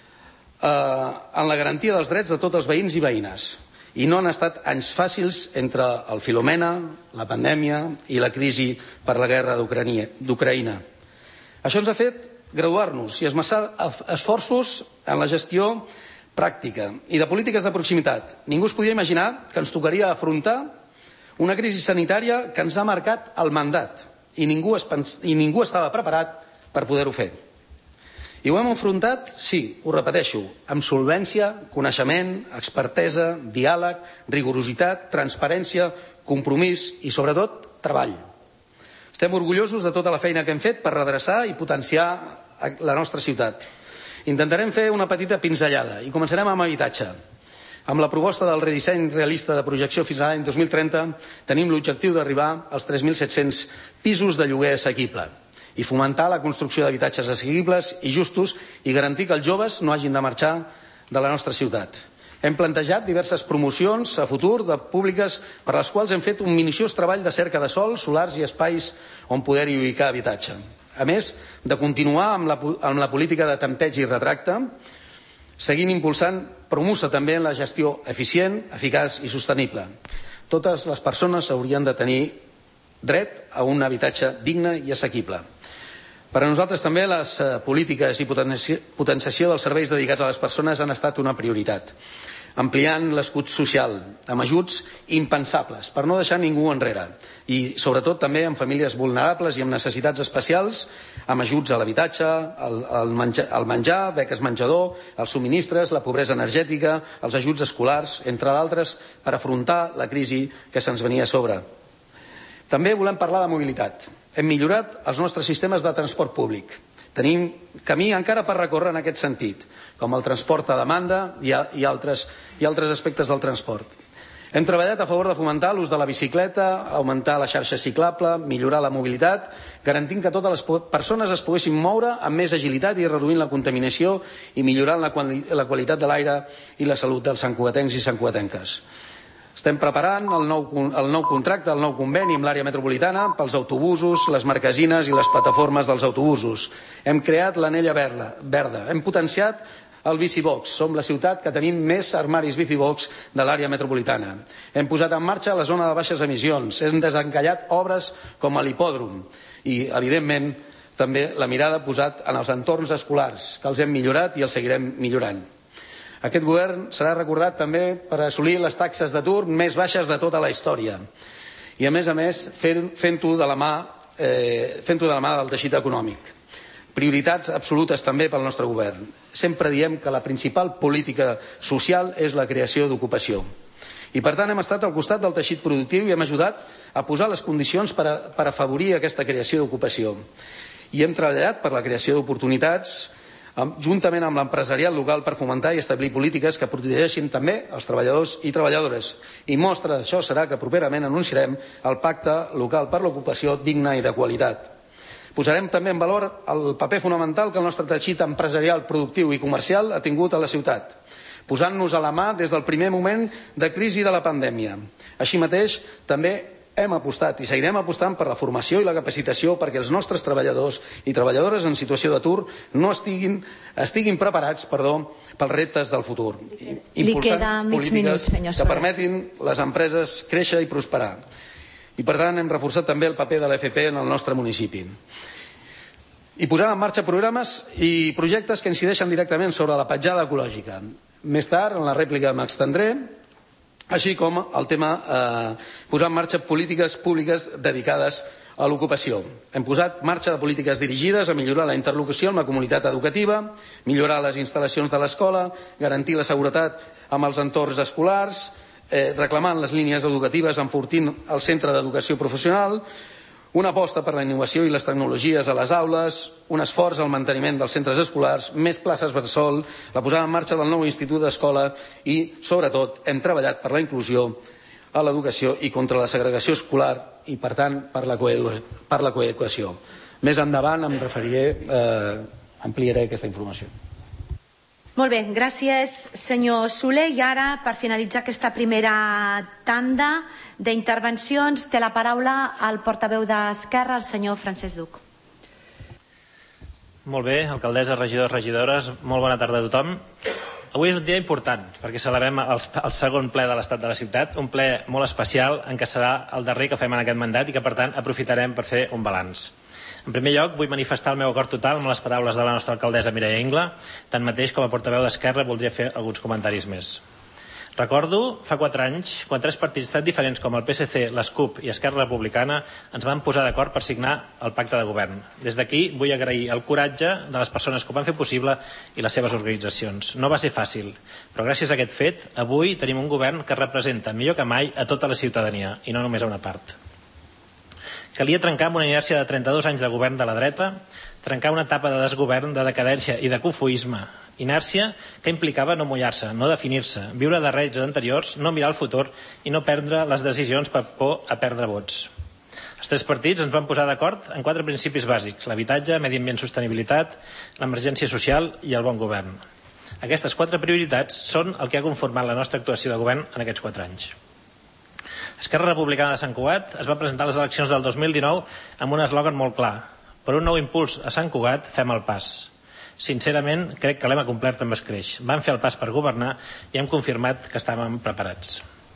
en la garantia dels drets de tots els veïns i veïnes. I no han estat anys fàcils entre el Filomena, la pandèmia i la crisi per la guerra d'Ucraïna. Això ens ha fet graduar-nos i esmerçar esforços en la gestió pràctica i de polítiques de proximitat. Ningú es podia imaginar que ens tocaria afrontar una crisi sanitària que ens ha marcat el mandat i ningú estava preparat per poder-ho fer. I ho hem afrontat, sí, ho repeteixo, amb solvència, coneixement, expertesa, diàleg, rigorositat, transparència, compromís i, sobretot, treball. Estem orgullosos de tota la feina que hem fet per redreçar i potenciar la nostra ciutat. Intentarem fer una petita pinzellada i començarem amb habitatge. Amb la proposta del redisseny realista de projecció fins a l'any 2030 tenim l'objectiu d'arribar als 3.700 pisos de lloguer assequible. i fomentar la construcció d'habitatges assequibles i justos i garantir que els joves no hagin de marxar de la nostra ciutat. Hem plantejat diverses promocions a futur de públiques per les quals hem fet un minuciós treball de cerca de sòls, solars i espais on poder-hi ubicar habitatge. A més de continuar amb la política de tempteig i retracte, seguint impulsant Promusa també en la gestió eficient, eficaç i sostenible. Totes les persones haurien de tenir dret a un habitatge digne i assequible. Per a nosaltres també les polítiques i potenciació dels serveis dedicats a les persones han estat una prioritat, ampliant l'escut social amb ajuts impensables per no deixar ningú enrere i sobretot també amb famílies vulnerables i amb necessitats especials, amb ajuts a l'habitatge, al menjar, beques menjador, els subministres, la pobresa energètica, els ajuts escolars, entre d'altres, per afrontar la crisi que se'ns venia a sobre. També volem parlar de mobilitat. Hem millorat els nostres sistemes de transport públic. Tenim camí encara per recórrer en aquest sentit, com el transport a demanda i altres aspectes del transport. Hem treballat a favor de fomentar l'ús de la bicicleta, augmentar la xarxa ciclable, millorar la mobilitat, garantint que totes les persones es poguessin moure amb més agilitat i reduint la contaminació i millorant la qualitat de l'aire i la salut dels santcugatencs i santcugatenques. Estem preparant el nou contracte, el nou conveni amb l'àrea metropolitana pels autobusos, les marquesines i les plataformes dels autobusos. Hem creat l'anella verda. Hem potenciat el bicibox. Som la ciutat que tenim més armaris bicibox de l'àrea metropolitana. Hem posat en marxa la zona de baixes emissions. Hem desencallat obres com l'hipòdrom. I, evidentment, també la mirada posat en els entorns escolars, que els hem millorat i els seguirem millorant. Aquest govern serà recordat també per assolir les taxes d'atur més baixes de tota la història i, a més, fent-ho de la mà del teixit econòmic. Prioritats absolutes també pel nostre govern. Sempre diem que la principal política social és la creació d'ocupació. I, per tant, hem estat al costat del teixit productiu i hem ajudat a posar les condicions per afavorir aquesta creació d'ocupació. I hem treballat per la creació d'oportunitats juntament amb l'empresariat local per fomentar i establir polítiques que protegeixin també els treballadors i treballadores. I mostra d'això serà que properament anunciarem el Pacte Local per l'Ocupació digna i de qualitat. Posarem també en valor el paper fonamental que el nostre teixit empresarial, productiu i comercial ha tingut a la ciutat, posant-nos a la mà des del primer moment de crisi de la pandèmia. Així mateix, també hem apostat i seguirem apostant per la formació i la capacitació perquè els nostres treballadors i treballadores en situació d'atur no estiguin preparats pels reptes del futur, impulsant polítiques que permetin les empreses créixer i prosperar. I, per tant, hem reforçat també el paper de l'FP en el nostre municipi. I posant en marxa programes i projectes que incideixen directament sobre la petjada ecològica. Més tard, en la rèplica m'extendré, així com el tema posar en marxa polítiques públiques dedicades a l'ocupació. Hem posat en marxa de polítiques dirigides a millorar la interlocució amb la comunitat educativa, millorar les instal·lacions de l'escola, garantir la seguretat amb els entorns escolars, reclamant les línies educatives, enfortint el centre d'educació professional, una aposta per la innovació i les tecnologies a les aules, un esforç al manteniment dels centres escolars, més places bressol, la posada en marxa del nou institut d'escola i, sobretot, hem treballat per la inclusió a l'educació i contra la segregació escolar i, per tant, per la coeducació. Més endavant em referiré, ampliaré aquesta informació. Molt bé, gràcies senyor Soler. I ara, per finalitzar aquesta primera tanda d'intervencions, té la paraula el portaveu d'Esquerra, el senyor Francesc Duc. Molt bé, alcaldessa, regidors, regidores, molt bona tarda a tothom. Avui és un dia important perquè celebrem el segon ple de l'Estat de la Ciutat, un ple molt especial en què serà el darrer que fem en aquest mandat i que, per tant, aprofitarem per fer un balanç. En primer lloc, vull manifestar el meu acord total amb les paraules de la nostra alcaldessa Mireia Ingla. Tanmateix, com a portaveu d'Esquerra, voldria fer alguns comentaris més. Recordo, fa 4 anys, quan 3 partits tan diferents com el PSC, les CUP i Esquerra Republicana ens van posar d'acord per signar el pacte de govern. Des d'aquí vull agrair el coratge de les persones que ho van fer possible i les seves organitzacions. No va ser fàcil, però gràcies a aquest fet, avui tenim un govern que representa millor que mai a tota la ciutadania i no només a una part. Calia trencar amb una inèrcia de 32 anys de govern de la dreta, trencar una etapa de desgovern, de decadència i de cofoisme, inèrcia que implicava no mullar-se, no definir-se, viure de règits anteriors, no mirar el futur i no prendre les decisions per por a perdre vots. Els tres partits ens van posar d'acord en 4 principis bàsics: l'habitatge, medi ambient, sostenibilitat, l'emergència social i el bon govern. Aquestes 4 prioritats són el que ha conformat la nostra actuació de govern en aquests 4 anys. Esquerra Republicana de Sant Cugat es va presentar a les eleccions del 2019 amb un eslògan molt clar: per un nou impuls a Sant Cugat fem el pas. Sincerament, crec que l'hem acomplert amb escreix. Vam fer el pas per governar i hem confirmat que estàvem preparats.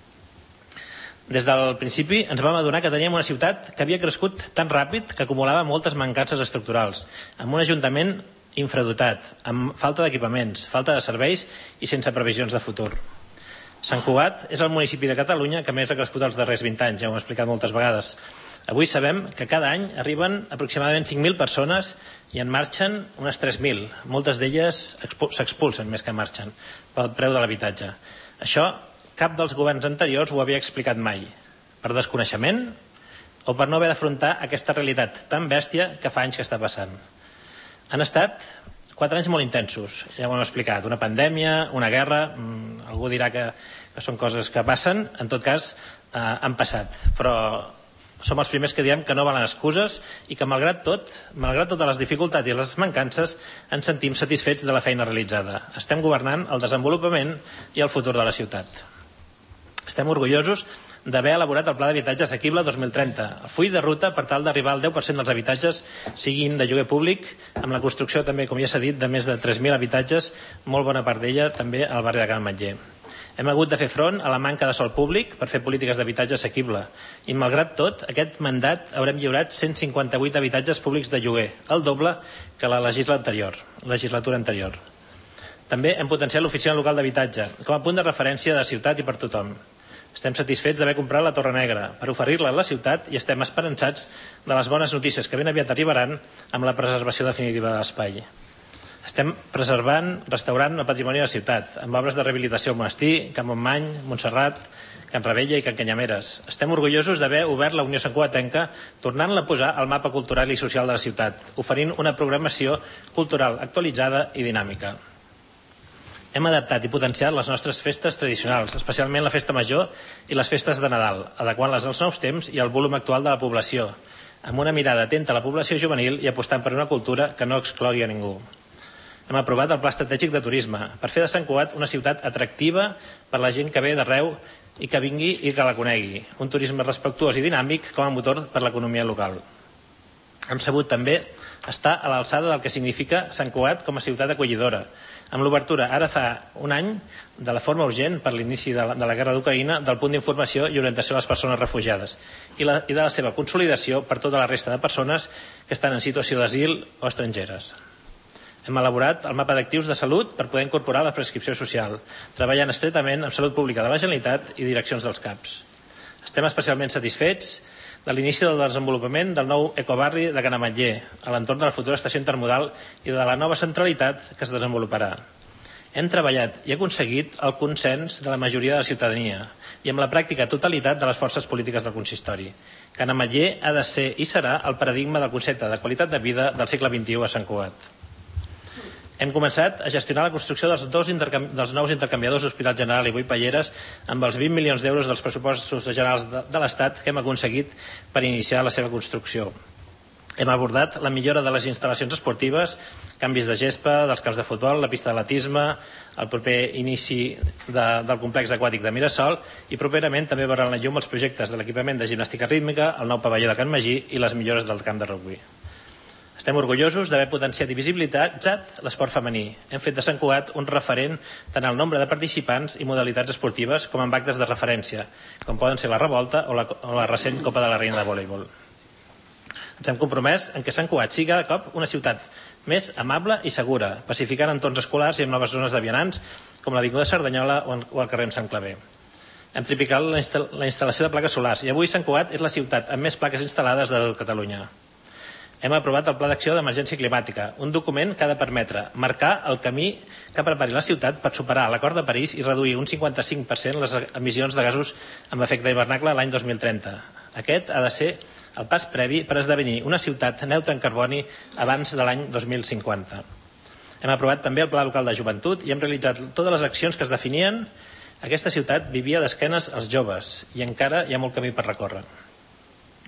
Des del principi ens vam adonar que teníem una ciutat que havia crescut tan ràpid que acumulava moltes mancances estructurals, amb un ajuntament infradotat, amb falta d'equipaments, falta de serveis i sense previsions de futur. Sant Cugat és el municipi de Catalunya que més ha crescut els darrers 20 anys, ja ho hem explicat moltes vegades. Avui sabem que cada any arriben aproximadament 5.000 persones i en marxen unes 3.000. Moltes d'elles s'expulsen més que marxen pel preu de l'habitatge. Això cap dels governs anteriors ho havia explicat mai, per desconeixement o per no haver d'afrontar aquesta realitat tan bèstia que fa anys que està passant. Han estat 4 anys molt intensos, ja ho hem explicat, una pandèmia, una guerra, algú dirà que són coses que passen, en tot cas han passat, però som els primers que diem que no valen excuses i que malgrat totes les dificultats i les mancances ens sentim satisfets de la feina realitzada. Estem governant el desenvolupament i el futur de la ciutat. Estem orgullosos d'haver elaborat el Pla d'Habitatge Assequible 2030, el full de ruta per tal d'arribar al 10% dels habitatges siguin de lloguer públic, amb la construcció també, com ja s'ha dit, de més de 3.000 habitatges, molt bona part d'ella també al barri de Can Ametller. Hem hagut de fer front a la manca de sòl públic per fer polítiques d'habitatge assequible i, malgrat tot, aquest mandat haurem lliurat 158 habitatges públics de lloguer, el doble que la legislatura anterior. També hem potenciat l'oficina local d'habitatge com a punt de referència de ciutat i per tothom. Estem satisfets d'haver comprat la Torre Negra per oferir-la a la ciutat i estem esperançats de les bones notícies que ben aviat arribaran amb la preservació definitiva de l'espai. Estem preservant, restaurant el patrimoni de la ciutat, amb obres de rehabilitació al monestir, Can Montmany, Montserrat, Can Rebella i Can Canyameres. Estem orgullosos d'haver obert la Unió Santcugatenca, tornant-la a posar al mapa cultural i social de la ciutat, oferint una programació cultural actualitzada i dinàmica. Hem adaptat i potenciat les nostres festes tradicionals, especialment la festa major i les festes de Nadal, adequant-les als nous temps i al volum actual de la població, amb una mirada atenta a la població juvenil i apostant per una cultura que no exclogui a ningú. Hem aprovat el Pla Estratègic de Turisme per fer de Sant Cugat una ciutat atractiva per la gent que ve d'arreu i que vingui i que la conegui, un turisme respectuós i dinàmic com a motor per l'economia local. Hem sabut també estar a l'alçada del que significa Sant Cugat com a ciutat acollidora, amb l'obertura ara fa un any de la forma urgent per l'inici de la guerra d'Ucraïna del punt d'informació i orientació a les persones refugiades i de la seva consolidació per tota la resta de persones que estan en situació d'asil o estrangeres. Hem elaborat el mapa d'actius de salut per poder incorporar la prescripció social, treballant estretament amb Salut Pública de la Generalitat i direccions dels CAPs. Estem especialment satisfets de l'inici del desenvolupament del nou ecobarri de Can Ametller, a l'entorn de la futura estació intermodal i de la nova centralitat que es desenvoluparà. Hem treballat i aconseguit el consens de la majoria de la ciutadania i amb la pràctica totalitat de les forces polítiques del consistori. Can Ametller ha de ser i serà el paradigma del concepte de qualitat de vida del segle XXI a Sant Cugat. Hem començat a gestionar la construcció dels nous intercanviadors Hospital General i Boi Palleres amb els 20 milions d'euros dels pressupostos generals de l'Estat que hem aconseguit per iniciar la seva construcció. Hem abordat la millora de les instal·lacions esportives, canvis de gespa, dels camps de futbol, la pista d'atletisme, el proper inici del complex aquàtic de Mirasol i properament també veuran la llum els projectes de l'equipament de gimnàstica rítmica, el nou pavelló de Can Magí i les millores del camp de rugbi. Estem orgullosos d'haver potenciat i visibilitzat l'esport femení. Hem fet de Sant Cugat un referent tant al nombre de participants i modalitats esportives com en actes de referència, com poden ser la revolta o la recent Copa de la Reina de Voleibol. Ens hem compromès en que Sant Cugat sigui cada cop una ciutat més amable i segura, pacificant entorns escolars i en noves zones de vianants com l'Avinguda de Cerdanyola o el carrer Sant Claver. Hem triplicat la instal·lació de plaques solars i avui Sant Cugat és la ciutat amb més plaques instal·lades de Catalunya. Hem aprovat el Pla d'Acció d'Emergència Climàtica, un document que ha de permetre marcar el camí que prepari la ciutat per superar l'Acord de París i reduir un 55% les emissions de gasos amb efecte hivernacle l'any 2030. Aquest ha de ser el pas previ per esdevenir una ciutat neutra en carboni abans de l'any 2050. Hem aprovat també el Pla Local de Joventut i hem realitzat totes les accions que es definien. Aquesta ciutat vivia d'esquenes als joves i encara hi ha molt camí per recórrer.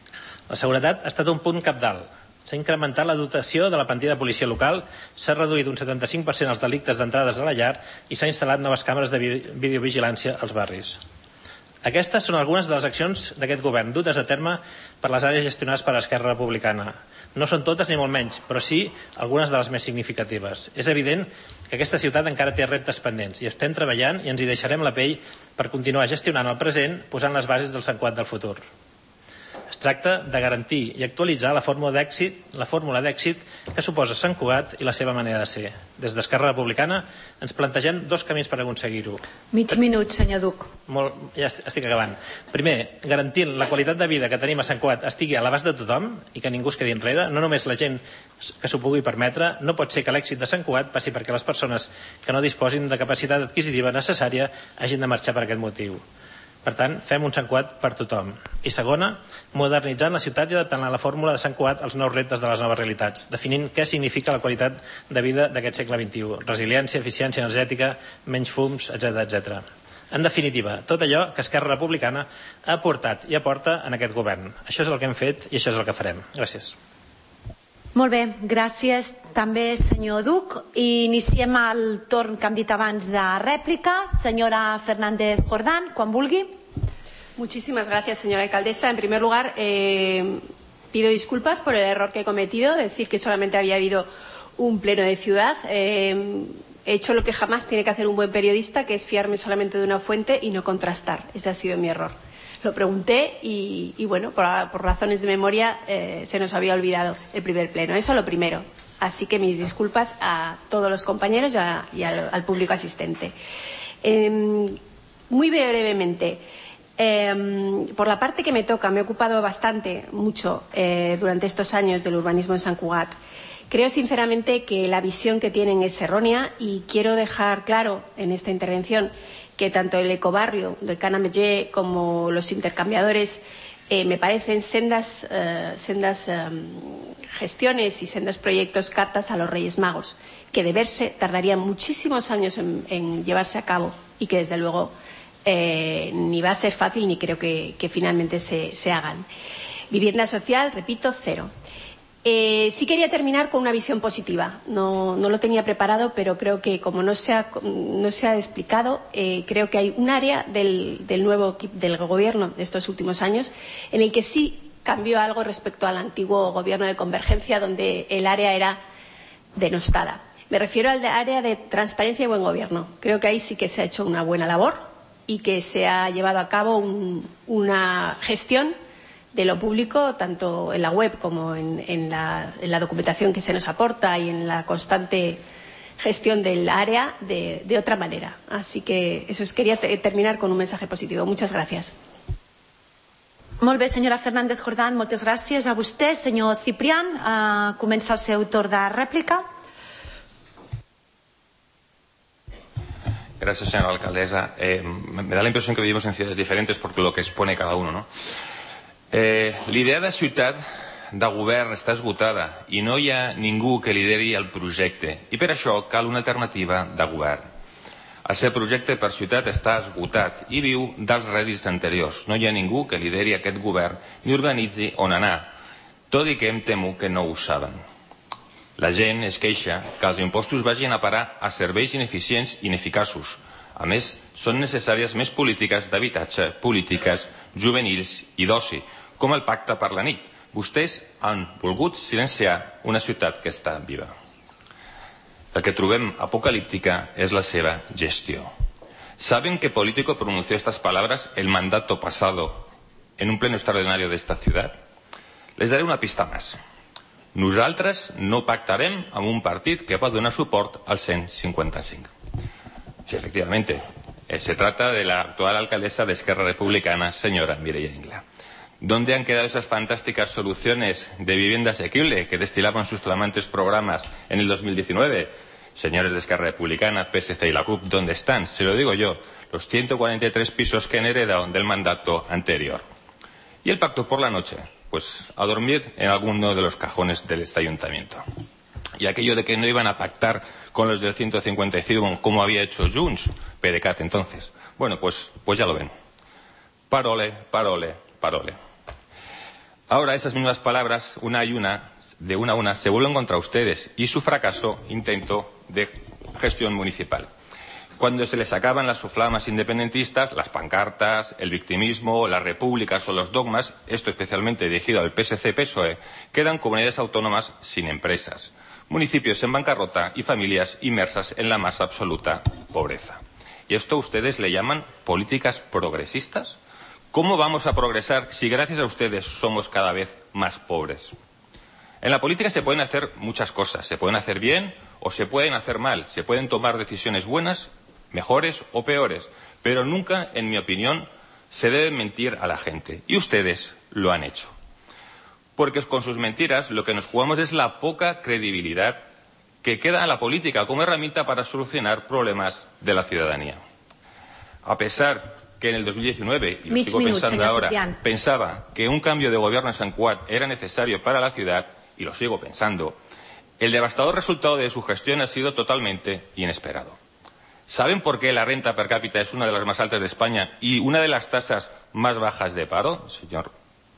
La seguretat ha estat un punt cabdal. S'ha incrementat la dotació de la plantilla de policia local, s'ha reduït un 75% els delictes d'entrades a la llar i s'ha instal·lat noves càmeres de videovigilància als barris. Aquestes són algunes de les accions d'aquest govern dutes a terme per les àrees gestionades per Esquerra Republicana. No són totes ni molt menys, però sí algunes de les més significatives. És evident que aquesta ciutat encara té reptes pendents i estem treballant i ens hi deixarem la pell per continuar gestionant el present, posant les bases del Sant Cugat del futur. Es tracta de garantir i actualitzar la fórmula d'èxit que suposa Sant Cugat i la seva manera de ser. Des d'Esquerra Republicana ens plantegem dos camins per aconseguir-ho. Mig minut, senyor Duc. Ja estic acabant. Primer, garantint la qualitat de vida que tenim a Sant Cugat estigui a l'abast de tothom i que ningú es quedi enrere, no només la gent que s'ho pugui permetre. No pot ser que l'èxit de Sant Cugat passi perquè les persones que no disposin de capacitat adquisitiva necessària hagin de marxar per aquest motiu. Per tant, fem un Sant Cugat per tothom. I segona, modernitzant la ciutat i adaptant la fórmula de Sant Cugat als nous reptes de les noves realitats, definint què significa la qualitat de vida d'aquest segle XXI. Resiliència, eficiència energètica, menys fums, etc. En definitiva, tot allò que Esquerra Republicana ha aportat i aporta en aquest govern. Això és el que hem fet i això és el que farem. Gràcies. Molt bé, gràcies també, senyor Duc. Iniciem el torn que hem dit abans de rèplica. Senyora Fernández Jordán, quan vulgui. Muchísimas gracias, señora alcaldesa. En primer lugar, pido disculpas por el error que he cometido, decir que solamente había habido un pleno de ciudad. He hecho lo que jamás tiene que hacer un buen periodista, que es fiarme solamente de una fuente y no contrastar. Ese ha sido mi error. Lo pregunté y bueno, por razones de memoria se nos había olvidado el primer pleno. Eso lo primero. Así que mis disculpas a todos los compañeros y al público asistente. Muy brevemente, por la parte que me toca, me he ocupado mucho durante estos años del urbanismo en Sant Cugat. Creo sinceramente que la visión que tienen es errónea y quiero dejar claro en esta intervención que tanto el ecobarrio del Canamellé como los intercambiadores me parecen sendas gestiones y sendos proyectos cartas a los Reyes Magos, que de verse tardarían muchísimos años en llevarse a cabo y que desde luego ni va a ser fácil ni creo que finalmente se hagan. Vivienda social, repito, cero. Sí quería terminar con una visión positiva. No lo tenía preparado, pero creo que como no se ha explicado, creo que hay un área del gobierno de estos últimos años en el que sí cambió algo respecto al antiguo gobierno de convergencia, donde el área era denostada. Me refiero al área de transparencia y buen gobierno. Creo que ahí sí que se ha hecho una buena labor y que se ha llevado a cabo una gestión de lo público, tanto en la web como en la documentación que se nos aporta y en la constante gestión del área de otra manera. Así que quería terminar con un mensaje positivo. Muchas gracias. Molt bé, senyora Fernández Jordán, moltes gràcies a vostè. Senyor Ciprián, comença el seu torn de rèplica. Gracias, señora alcaldesa. Me da la impresión que vivimos en ciudades diferentes porque lo que expone cada uno, ¿no? L'idea de ciutat de govern està esgotada i no hi ha ningú que lideri el projecte i per això cal una alternativa de govern. El seu projecte per ciutat està esgotat i viu dels rèdits anteriors. No hi ha ningú que lideri aquest govern ni organitzi on anar, tot i que em temo que no ho saben. La gent es queixa que els impostos vagin a parar a serveis ineficients i ineficaços. A més, són necessàries més polítiques d'habitatge, polítiques juvenils i d'oci, com el pacte per la nit. Vostès han volgut silenciar una ciutat que està viva. El que trobem apocalíptica es la seva gestió. ¿Saben qué político pronunció estas palabras el mandato pasado en un pleno extraordinario de esta ciudad? Les daré una pista más. Nosaltres no pactarem amb un partit que va donar suport al 155. Sí, efectivamente, se trata de la actual alcaldesa de Esquerra Republicana, señora Mireia Ingla. ¿Dónde han quedado esas fantásticas soluciones de vivienda asequible que destilaban sus flamantes programas en el 2019? Señores de Esquerra Republicana, PSC y la CUP, ¿dónde están? Se lo digo yo, los 143 pisos que han heredado del mandato anterior. ¿Y el pacto por la noche? Pues a dormir en alguno de los cajones de este ayuntamiento. Y aquello de que no iban a pactar con los del 155 como había hecho Junts, PDeCAT entonces. Bueno, pues ya lo ven. Parole, parole, parole. Ahora esas mismas palabras, una y una, de una a una, se vuelven contra ustedes y su fracaso intento de gestión municipal. Cuando se les acaban las soflamas independentistas, las pancartas, el victimismo, las repúblicas o los dogmas, esto especialmente dirigido al PSC-PSOE, quedan comunidades autónomas sin empresas, municipios en bancarrota y familias inmersas en la más absoluta pobreza. ¿Y esto ustedes le llaman políticas progresistas? ¿Cómo vamos a progresar si gracias a ustedes somos cada vez más pobres? En la política se pueden hacer muchas cosas, se pueden hacer bien o se pueden hacer mal, se pueden tomar decisiones buenas, mejores o peores, pero nunca, en mi opinión, se debe mentir a la gente. Y ustedes lo han hecho. Porque con sus mentiras lo que nos jugamos es la poca credibilidad que queda a la política como herramienta para solucionar problemas de la ciudadanía. A pesar que en el 2019, y lo sigo pensando ahora, pensaba que un cambio de gobierno en Sant Cugat era necesario para la ciudad, y lo sigo pensando, el devastador resultado de su gestión ha sido totalmente inesperado. ¿Saben por qué la renta per cápita es una de las más altas de España y una de las tasas más bajas de paro, señor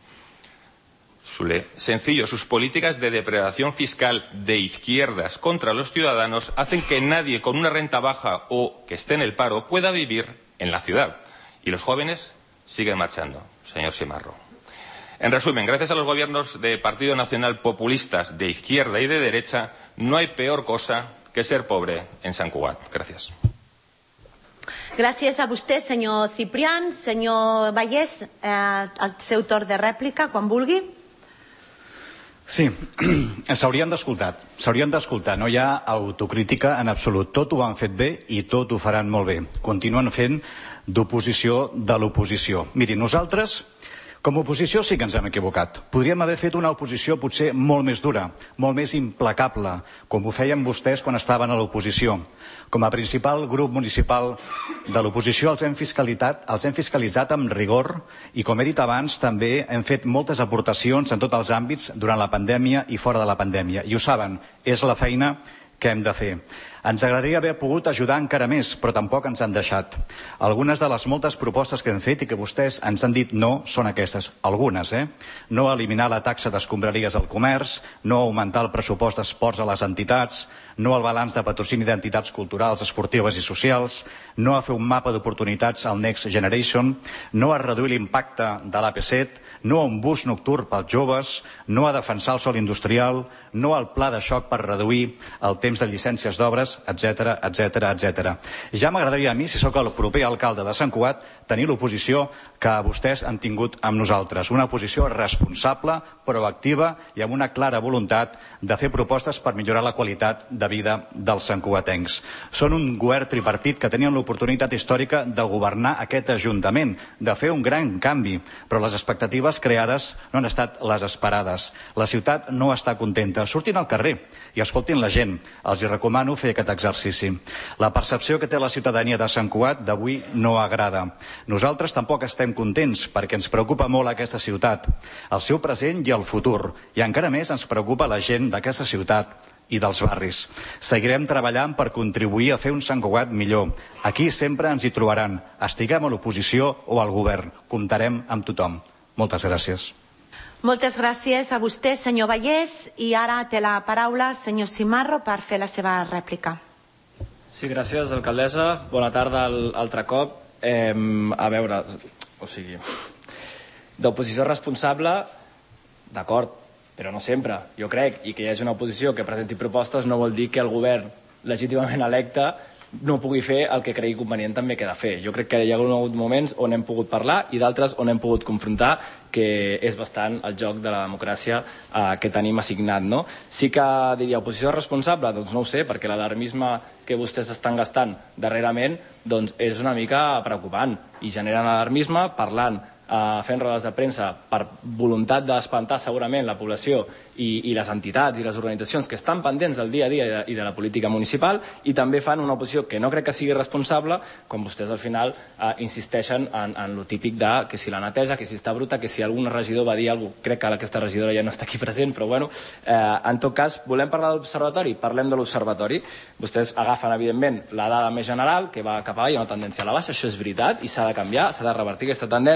Soler? Sencillo, sus políticas de depredación fiscal de izquierdas contra los ciudadanos hacen que nadie con una renta baja o que esté en el paro pueda vivir en la ciudad. Y los jóvenes siguen marchando, señor Simarro. En resumen, gracias a los gobiernos de Partido Nacional populistas de izquierda y de derecha, no hay peor cosa que ser pobre en Sant Cugat. Gracias. Gràcies a vostè, senyor Ciprián. Senyor Vallès, el seu torn de rèplica, quan vulgui. Sí, s'haurien d'escoltar, no hi ha autocrítica en absolut. Tot ho han fet bé i tot ho faran molt bé. Continuen fent d'oposició de l'oposició. Miri, nosaltres, com a oposició sí que ens hem equivocat. Podríem haver fet una oposició potser molt més dura, molt més implacable, com ho feien vostès quan estaven a l'oposició. Com a principal grup municipal de l'oposició els hem fiscalitzat amb rigor i, com he dit abans, també hem fet moltes aportacions en tots els àmbits durant la pandèmia i fora de la pandèmia. I ho saben, és la feina que hem de fer. Ens agradaria haver pogut ajudar encara més, però tampoc ens han deixat. Algunes de les moltes propostes que hem fet i que vostès ens han dit no són aquestes. Algunes, No eliminar la taxa d'escombraries al comerç, no augmentar el pressupost d'esports a les entitats, no al balanç de patrocini d'entitats culturals, esportives i socials, no a fer un mapa d'oportunitats al Next Generation, no a reduir l'impacte de l'AP7, no a un bus nocturn pels joves, no a defensar el sòl industrial, no al pla de xoc per reduir el temps de llicències d'obres, etc, etc, etc. Ja m'agradaria a mi, si sóc el proper alcalde de Sant Cugat, tenir l'oposició que vostès han tingut amb nosaltres. Una oposició responsable, proactiva i amb una clara voluntat de fer propostes per millorar la qualitat de vida dels santcugatencs. Són un govern tripartit que tenien l'oportunitat històrica de governar aquest Ajuntament, de fer un gran canvi, però les expectatives creades no han estat les esperades. La ciutat no està contenta. Surtin al carrer i escoltin la gent. Els hi recomano fer aquest exercici. La percepció que té la ciutadania de Sant Cugat d'avui no agrada. Nosaltres tampoc estem contents perquè ens preocupa molt aquesta ciutat, el seu present i el futur. I encara més ens preocupa la gent d'aquesta ciutat i dels barris. Seguirem treballant per contribuir a fer un Sant Cugat millor. Aquí sempre ens hi trobaran. Estiguem a l'oposició o al govern. Comptarem amb tothom. Moltes gràcies. Moltes gràcies a vostè, senyor Vallès. I ara té la paraula senyor Simarro per fer la seva rèplica. Sí, gràcies, alcaldessa. Bona tarda altre cop. A veure, o sigui, d'oposició responsable, d'acord, però no sempre, jo crec, i que hi hagi una oposició que presenti propostes no vol dir que el govern legítimament electe no pugui fer el que cregui convenient també que ha de fer. Jo crec que hi ha hagut moments on hem pogut parlar i d'altres on hem pogut confrontar, que és bastant el joc de la democràcia que tenim assignat, no? Sí que diria oposició responsable, doncs no ho sé, perquè l'alarmisme que vostès estan gastant darrerament doncs és una mica preocupant i generen alarmisme parlant, fent rodes de premsa per voluntat d'espantar segurament la població i les entitats i les organitzacions que estan pendents del dia a dia i de la política municipal, i també fan una oposició que no crec que sigui responsable quan vostès al final insisteixen en lo típic de que si la neteja, que si està bruta, que si algun regidor va dir alguna cosa, crec que aquesta regidora ja no està aquí present, però bueno, en tot cas, volem parlar de l'observatori? Parlem de l'observatori. Vostès agafen evidentment la dada més general que va cap avall, una tendència a la baixa, això és veritat i s'ha de canviar, s'ha de revertir aquesta tendència,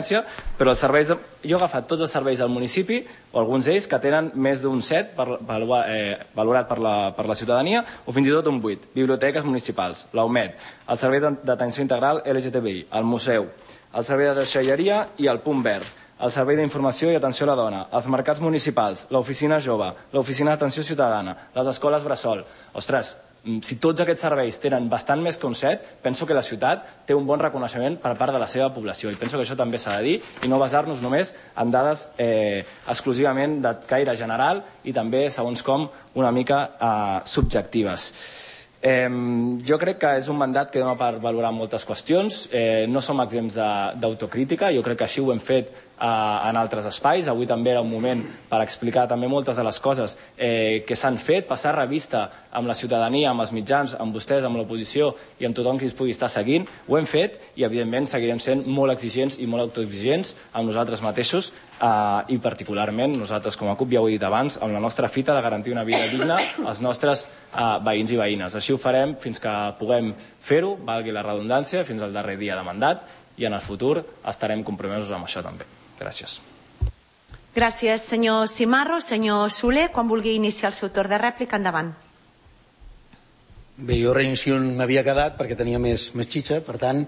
però els serveis, jo he agafat tots els serveis del municipi, o alguns d'ells que tenen més d'un 7 valorat per la ciutadania, o fins i tot un 8. Biblioteques municipals, la UMED, el servei d'atenció integral LGTBI, el museu, el servei de deixalleria i el punt verd, el servei d'informació i atenció a la dona, els mercats municipals, l'oficina jove, l'oficina d'atenció ciutadana, les escoles bressol. Ostres, si tots aquests serveis tenen bastant més que un 7, penso que la ciutat té un bon reconeixement per part de la seva població, i penso que això també s'ha de dir i no basar-nos només en dades exclusivament de caire general i també, segons com, una mica subjectives. Jo crec que és un mandat que dona per valorar moltes qüestions, no som exempts d'autocrítica, jo crec que així ho hem fet en altres espais. Avui també era un moment per explicar també moltes de les coses que s'han fet, passar revista amb la ciutadania, amb els mitjans, amb vostès, amb l'oposició i amb tothom qui ens pugui estar seguint. Ho hem fet i evidentment seguirem sent molt exigents i molt autoexigents amb nosaltres mateixos i particularment nosaltres com a CUP, ja ho he dit abans, amb la nostra fita de garantir una vida digna als nostres veïns i veïnes. Així ho farem fins que puguem fer-ho, valgui la redundància, fins al darrer dia de mandat, i en el futur estarem compromesos amb això també. Gràcies. Gràcies, senyor Cimarro. Senyor Soler, quan vulgui iniciar el seu torn de rèplica, endavant. Bé, jo reinicio on m'havia quedat perquè tenia més xitxa, per tant,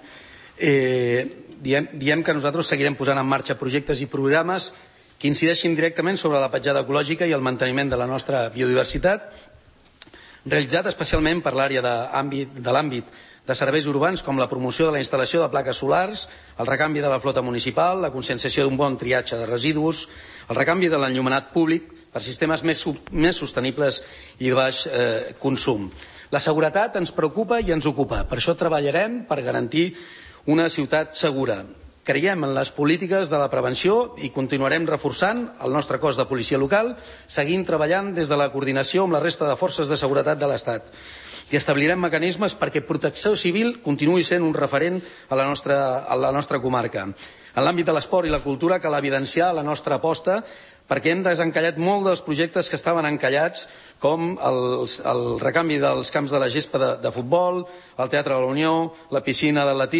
diem que nosaltres seguirem posant en marxa projectes i programes que incideixin directament sobre la petjada ecològica i el manteniment de la nostra biodiversitat, realitzat especialment per l'àrea de l'àmbit de serveis urbans, com la promoció de la instal·lació de plaques solars, el recanvi de la flota municipal, la conscienciació d'un bon triatge de residus, el recanvi de l'enllumenat públic per sistemes més sostenibles i de baix consum. La seguretat ens preocupa i ens ocupa. Per això treballarem per garantir una ciutat segura. Creiem en les polítiques de la prevenció i continuarem reforçant el nostre cos de policia local, seguint treballant des de la coordinació amb la resta de forces de seguretat de l'Estat. I establirem mecanismes perquè Protecció Civil continuï sent un referent a la nostra comarca. En l'àmbit de l'esport i la cultura cal evidenciar la nostra aposta perquè hem desencallat molt dels projectes que estaven encallats, com el recanvi dels camps de la gespa de futbol, el Teatre de la Unió, la pista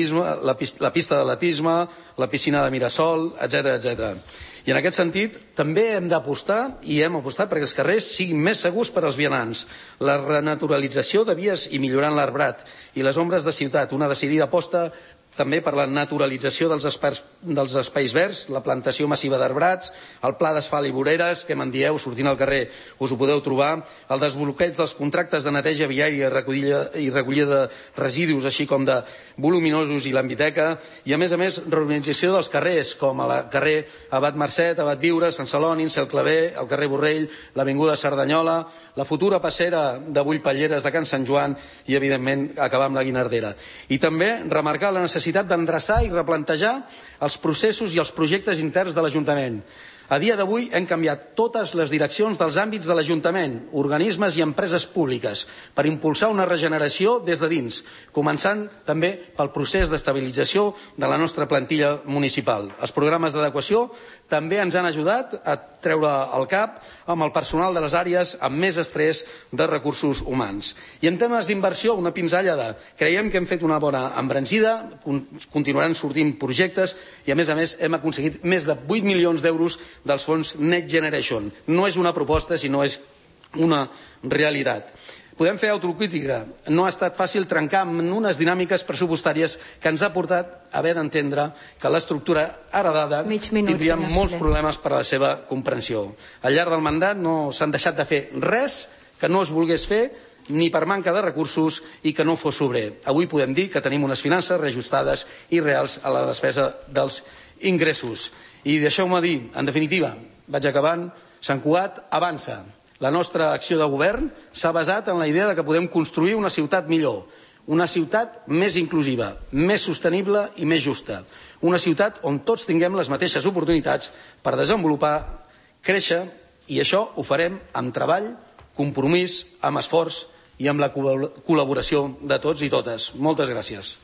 d'atletisme, la piscina de Mirasol, etc. I en aquest sentit també hem d'apostar i hem apostat perquè els carrers siguin més segurs per als vianants. La renaturalització de vies i millorant l'arbrat i les ombres de ciutat, una decidida aposta també per la naturalització dels espais verds, la plantació massiva d'arbrats, el pla d'asfalt i voreres, que me'n dieu, sortint al carrer us ho podeu trobar, el desbloqueig dels contractes de neteja viària i recollida de residus, així com de voluminosos i l'ambiteca, i a més, reorganització dels carrers, com el carrer Abat Marcet, Abat Viure, Sant Celoni, Cel Claver, el carrer Borrell, l'avinguda Cerdanyola, la futura passera de Bullpalleres de Can Sant Joan i, evidentment, acabar amb la Guinardera. I també remarcar la necessitat d'endreçar i replantejar els processos i els projectes interns de l'Ajuntament. A dia d'avui hem canviat totes les direccions dels àmbits de l'Ajuntament, organismes i empreses públiques, per impulsar una regeneració des de dins, començant també pel procés d'estabilització de la nostra plantilla municipal. Els programes d'adequació també ens han ajudat a treure el cap amb el personal de les àrees amb més estrès de recursos humans. I en temes d'inversió, una pinzellada. Creiem que hem fet una bona embranzida, continuaran sortint projectes i, a més, hem aconseguit més de 8 milions d'euros dels fons Next Generation. No és una proposta, sinó és una realitat. Podem fer autocrítica. No ha estat fàcil trencar amb unes dinàmiques pressupostàries que ens ha portat a haver d'entendre que l'estructura heredada tindria molts problemes per a la seva comprensió. Al llarg del mandat no s'han deixat de fer res que no es volgués fer ni per manca de recursos i que no fos sobrer. Avui podem dir que tenim unes finances reajustades i reals a la despesa dels ingressos. I deixeu-me dir, en definitiva, vaig acabant, Sant Cugat avança. La nostra acció de govern s'ha basat en la idea que podem construir una ciutat millor, una ciutat més inclusiva, més sostenible i més justa. Una ciutat on tots tinguem les mateixes oportunitats per desenvolupar, créixer, i això ho farem amb treball, compromís, amb esforç i amb la col·laboració de tots i totes. Moltes gràcies.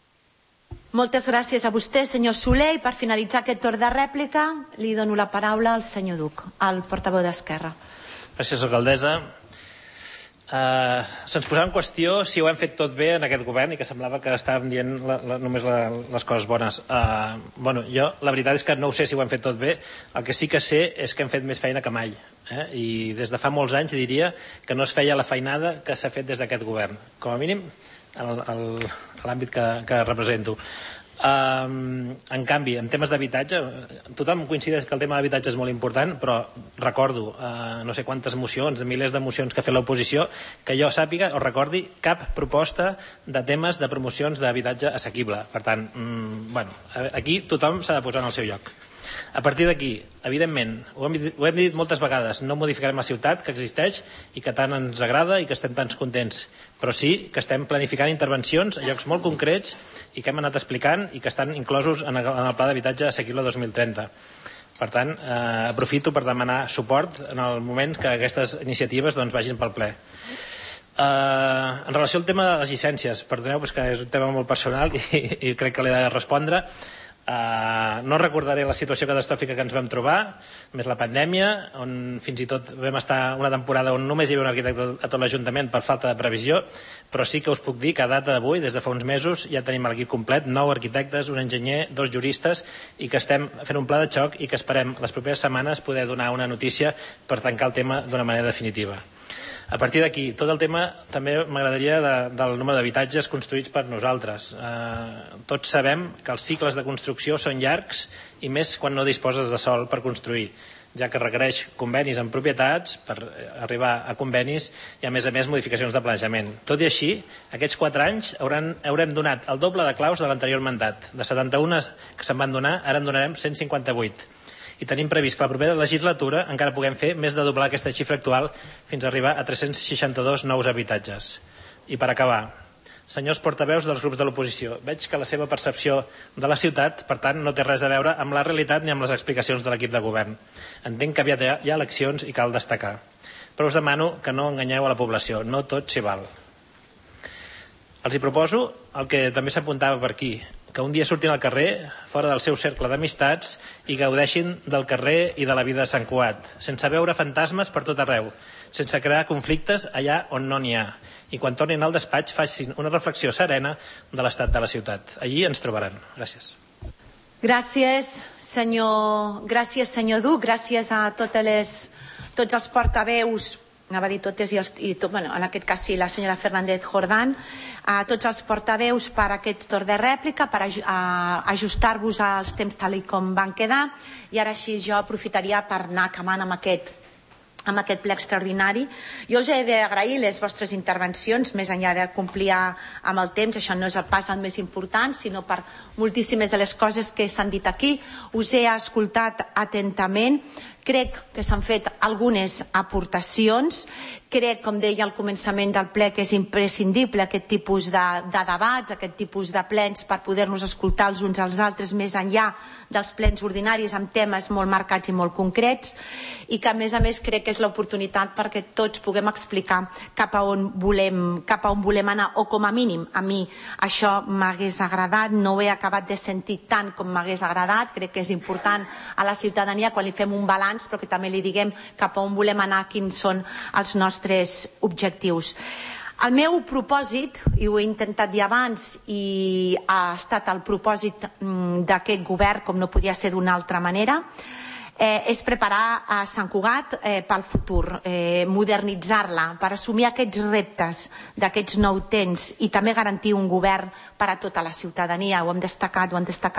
Moltes gràcies a vostè, senyor Soler. I per finalitzar aquest torn de rèplica, li dono la paraula al senyor Duc, al portaveu d'Esquerra. Gràcies, alcaldessa. se'ns posava en qüestió si ho hem fet tot bé en aquest govern i que semblava que estàvem dient només les coses bones. Jo la veritat és que no ho sé si ho hem fet tot bé. El que sí que sé és que hem fet més feina que mai, i des de fa molts anys diria que no es feia la feinada que s'ha fet des d'aquest govern, com a mínim a l'àmbit que represento. En canvi, en temes d'habitatge, tothom coincideix que el tema d'habitatge és molt important, però recordo no sé quantes mocions, milers de mocions que ha fet l'oposició, que jo sàpiga o recordi cap proposta de temes de promocions d'habitatge assequible. Per tant, aquí tothom s'ha de posar en el seu lloc. A partir d'aquí, evidentment, ho hem dit moltes vegades, no modificarem la ciutat que existeix i que tant ens agrada i que estem tan contents, però sí que estem planificant intervencions a llocs molt concrets i que hem anat explicant i que estan inclosos en el Pla d'Habitatge Assequible 2030. Per tant, aprofito per demanar suport en el moment que aquestes iniciatives vagin pel ple. En relació al tema de les llicències, perdoneu, que és un tema molt personal i crec que l'he de respondre. No recordaré la situació catastròfica que ens vam trobar, més la pandèmia, on fins i tot vam estar una temporada on només hi havia un arquitecte a tot l'Ajuntament per falta de previsió, però sí que us puc dir que a data d'avui, des de fa uns mesos, ja tenim l'equip complet, 9 arquitectes, un enginyer, 2 juristes, i que estem fent un pla de xoc i que esperem les properes setmanes poder donar una notícia per tancar el tema d'una manera definitiva. A partir d'aquí, tot el tema també m'agradaria del número d'habitatges construïts per nosaltres. Tots sabem que els cicles de construcció són llargs i més quan no disposes de sòl per construir, ja que requereix convenis amb propietats per arribar a convenis i a més modificacions de planejament. Tot i així, aquests 4 anys haurem donat el doble de claus de l'anterior mandat. De 71 que se'n van donar, ara en donarem 158. I tenim previst que la propera legislatura encara puguem fer més de doblar aquesta xifra actual fins a arribar a 362 nous habitatges. I per acabar, senyors portaveus dels grups de l'oposició, veig que la seva percepció de la ciutat, per tant, no té res a veure amb la realitat ni amb les explicacions de l'equip de govern. Entenc que aviat hi ha eleccions i cal destacar. Però us demano que no enganyeu a la població, no tot s'hi val. Els hi proposo el que també s'apuntava per aquí, que un dia surtin al carrer, fora del seu cercle d'amistats, i gaudeixin del carrer i de la vida de Sant Cugat, sense veure fantasmes per tot arreu, sense crear conflictes allà on no n'hi ha. I quan tornin al despatx facin una reflexió serena de l'estat de la ciutat. Allí ens trobaran. Gràcies. Gràcies, senyor Duc. Gràcies a tots els portaveus, anava a dir totes, en aquest cas sí, la senyora Fernández Jordán, a tots els portaveus per aquest torn de rèplica, per ajustar-vos als temps tal com van quedar, i ara sí jo aprofitaria per anar acabant amb aquest ple extraordinari. Jo us he d'agrair les vostres intervencions, més enllà de complir amb el temps, això no és pas el més important, sinó per moltíssimes de les coses que s'han dit aquí. Us he escoltat atentament, crec que s'han fet algunes aportacions, crec, com deia al començament del ple, que és imprescindible aquest tipus de debats, aquest tipus de plens per poder-nos escoltar els uns als altres més enllà dels plens ordinaris amb temes molt marcats i molt concrets, i que a més crec que és l'oportunitat perquè tots puguem explicar cap a on volem anar, o com a mínim a mi això m'hagués agradat, no ho he acabat de sentir tant com m'hagués agradat. Crec que és important a la ciutadania quan li fem un balanç, però que també li diguem cap a on volem anar, quins són els nostres objectius. El meu propòsit, i ho he intentat dir abans, i ha estat el propòsit d'aquest govern, com no podia ser d'una altra manera, és preparar a Sant Cugat pel futur, modernitzar-la, per assumir aquests reptes d'aquests nous temps i també garantir un govern per a tota la ciutadania. Ho han destacat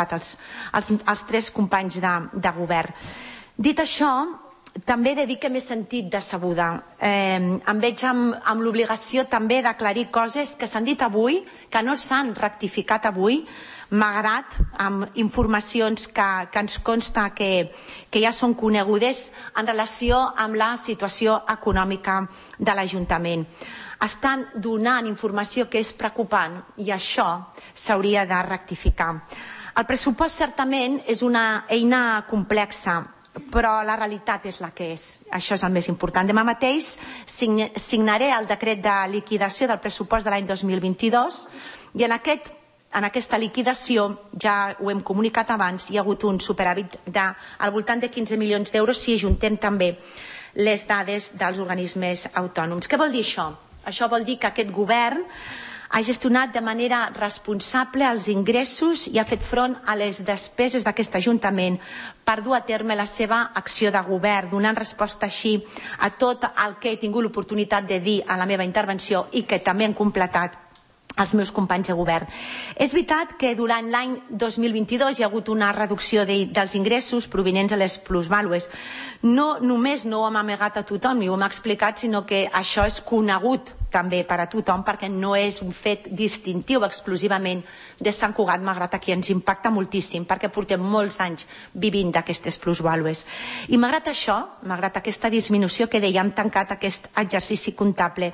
els 3 companys de govern. Dit això, també he de dir que m'he sentit decebuda. Em veig amb l'obligació també d'aclarir coses que s'han dit avui, que no s'han rectificat avui, malgrat amb informacions que ens consta que ja són conegudes en relació amb la situació econòmica de l'Ajuntament. Estan donant informació que és preocupant i això s'hauria de rectificar. El pressupost certament és una eina complexa, però la realitat és la que és. Això és el més important. Demà mateix signaré el decret de liquidació del pressupost de l'any 2022 i en aquesta liquidació, ja ho hem comunicat abans, hi ha hagut un superàvit al voltant de 15 milions d'euros si ajuntem també les dades dels organismes autònoms. Què vol dir això? Això vol dir que aquest govern ha gestionat de manera responsable els ingressos i ha fet front a les despeses d'aquest Ajuntament per dur a terme la seva acció de govern, donant resposta així a tot el que he tingut l'oportunitat de dir a la meva intervenció i que també han completat els meus companys de govern. És veritat que durant l'any 2022 hi ha hagut una reducció dels ingressos provinents de les plusvàlues. No només no ho hem amagat a tothom ni ho hem explicat, sinó que això és conegut també per a tothom perquè no és un fet distintiu exclusivament de Sant Cugat, malgrat que ens impacta moltíssim perquè portem molts anys vivint d'aquestes plusvàlues. I malgrat això, malgrat aquesta disminució que deia, hem tancat aquest exercici comptable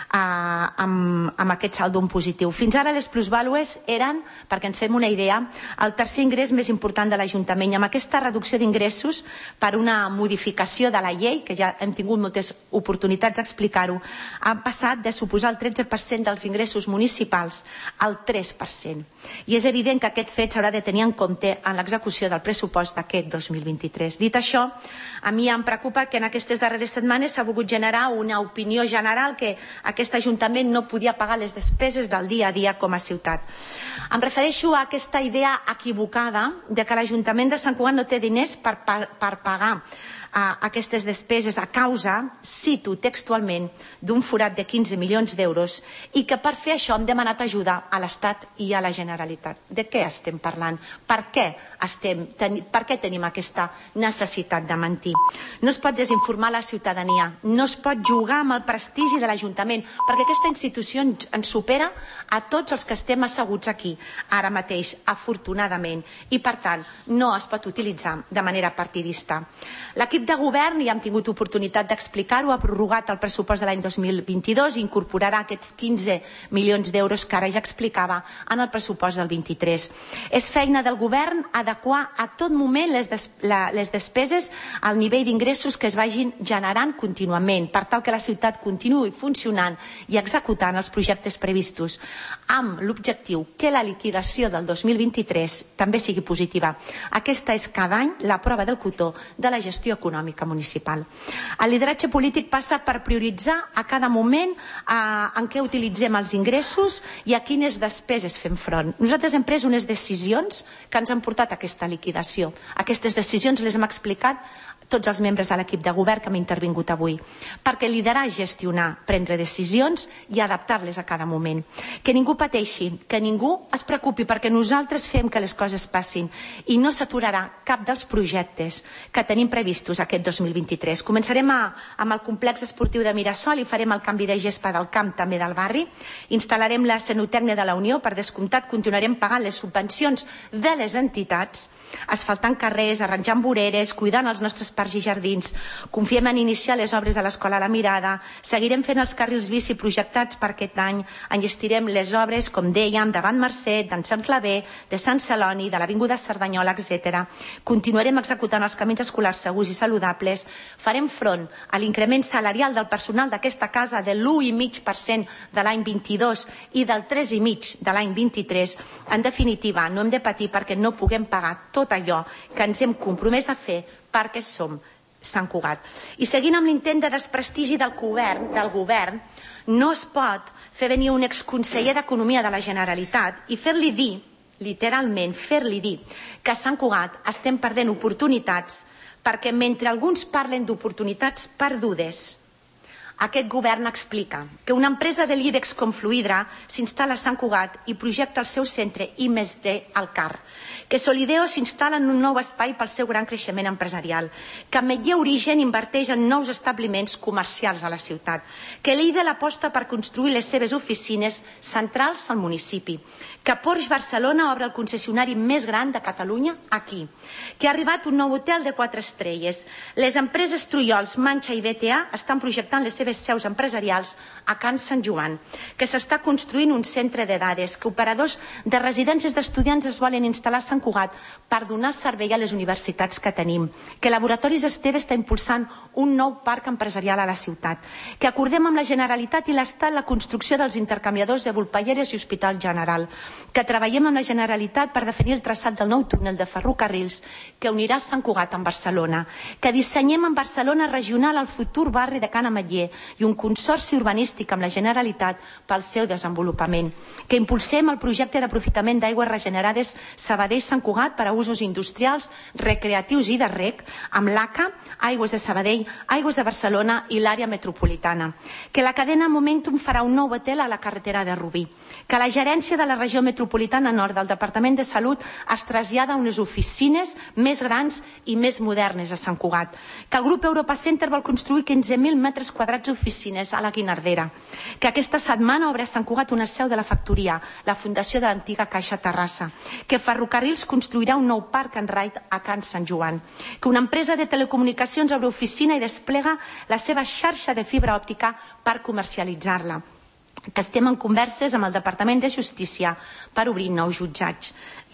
amb aquest saldo en positiu. Fins ara les plusvàlues eren, perquè ens fem una idea, el tercer ingrés més important de l'Ajuntament. I amb aquesta reducció d'ingressos per una modificació de la llei, que ja hem tingut moltes oportunitats d'explicar-ho, han passat de suposar el 13% dels ingressos municipals al 3%. I és evident que aquest fet s'haurà de tenir en compte en l'execució del pressupost d'aquest 2023. Dit això, a mi em preocupa que en aquestes darreres setmanes s'ha volgut generar una opinió general que aquest Ajuntament no podia pagar les despeses del dia a dia com a ciutat. Em refereixo a aquesta idea equivocada de que l'Ajuntament de Sant Cugat no té diners per pagar aquestes despeses a causa, cito textualment, d'un forat de 15 milions d'euros i que per fer això hem demanat ajuda a l'Estat i a la Generalitat. De què estem parlant? Per què tenim aquesta necessitat de mentir? No es pot desinformar la ciutadania, no es pot jugar amb el prestigi de l'Ajuntament, perquè aquesta institució ens supera a tots els que estem asseguts aquí, ara mateix, afortunadament, i per tant no es pot utilitzar de manera partidista. L'equip de govern, i hem tingut oportunitat d'explicar-ho, ha prorrogat el pressupost de l'any 2022 i incorporarà aquests 15 milions d'euros que ara ja explicava en el pressupost del 23. És feina del govern adequar a tot moment les despeses al nivell d'ingressos que es vagin generant contínuament, per tal que la ciutat continuï funcionant i executant els projectes previstos, amb l'objectiu que la liquidació del 2023 també sigui positiva. Aquesta és cada any la prova del cotó de la gestió econòmica municipal. El lideratge polític passa per prioritzar a cada moment en què utilitzem els ingressos i a quines despeses fem front. Nosaltres hem pres unes decisions que ens han portat a aquesta liquidació. Aquestes decisions les hem explicat tots els membres de l'equip de govern que m'ha intervingut avui, perquè liderar és gestionar, prendre decisions i adaptar-les a cada moment. Que ningú pateixi, que ningú es preocupi, perquè nosaltres fem que les coses passin i no s'aturarà cap dels projectes que tenim previstos aquest 2023. Començarem amb el complex esportiu de Mirasol i farem el canvi de gespa del camp també del barri. Instal·larem la cenotècnia de la Unió, per descomptat continuarem pagant les subvencions de les entitats, asfaltant carrers, arranjant voreres, cuidant els nostres parcs i jardins. Confiem en iniciar les obres de l'Escola La Mirada, seguirem fent els carrils bici projectats per aquest any, enllestirem les obres, com dèiem, davant Mercè, d'en Sant Claver, de Sant Celoni, de l'Avinguda Cerdanyola, etc. Continuarem executant els camins escolars segurs i saludables, farem front a l'increment salarial del personal d'aquesta casa de l'1,5% de l'any 22 i del 3,5% de l'any 23. En definitiva, no hem de patir perquè no puguem pagar tot allò que ens hem compromès a fer perquè som Sant Cugat. I seguint amb l'intent de desprestigi del govern, no es pot fer venir un exconseller d'Economia de la Generalitat i fer-li dir, literalment, fer-li dir que a Sant Cugat estem perdent oportunitats perquè mentre alguns parlen d'oportunitats perdudes, aquest govern explica que una empresa de l'IBEX com Fluidra s'instal·la a Sant Cugat i projecta el seu centre I+D al CAR, que Solideo s'instal·la en un nou espai pel seu gran creixement empresarial, que Media Origen inverteix en nous establiments comercials a la ciutat, que l'Eidel aposta per construir les seves oficines centrals al municipi, que Porsche Barcelona obre el concessionari més gran de Catalunya aquí, que ha arribat un nou hotel de 4 estrelles, les empreses Trullols, Manxa i BTA estan projectant les seves seus empresarials a Can Sant Joan, que s'està construint un centre de dades, que operadors de residències d'estudiants es volen instal·lar a Sant Sant Cugat per donar servei a les universitats que tenim, que Laboratoris Esteve està impulsant un nou parc empresarial a la ciutat, que acordem amb la Generalitat i l'Estat la construcció dels intercanviadors de Volpelleres i Hospital General, que treballem amb la Generalitat per definir el traçat del nou túnel de ferrocarrils que unirà Sant Cugat amb Barcelona, que dissenyem en Barcelona regional el futur barri de Can Ametller i un consorci urbanístic amb la Generalitat pel seu desenvolupament, que impulsem el projecte d'aprofitament d'aigües regenerades Sabadell-Sant Cugat per a usos industrials, recreatius i de reg, amb l'ACA, Aigües de Sabadell, Aigües de Barcelona i l'àrea metropolitana, que la cadena Momentum farà un nou hotel a la carretera de Rubí, que la gerència de la regió metropolitana nord del Departament de Salut es trasllada a unes oficines més grans i més modernes a Sant Cugat, que el grup Europa Center vol construir 15.000 metres quadrats d'oficines a la Guinardera, que aquesta setmana obre a Sant Cugat una seu de la factoria, la fundació de l'antiga Caixa Terrassa, que Ferrocarrils construirà un nou parc en raid a Can Sant Joan, que una empresa de telecomunicacions obre oficina i desplega la seva xarxa de fibra òptica per comercialitzar-la, que estem en converses amb el Departament de Justícia per obrir nous jutjats,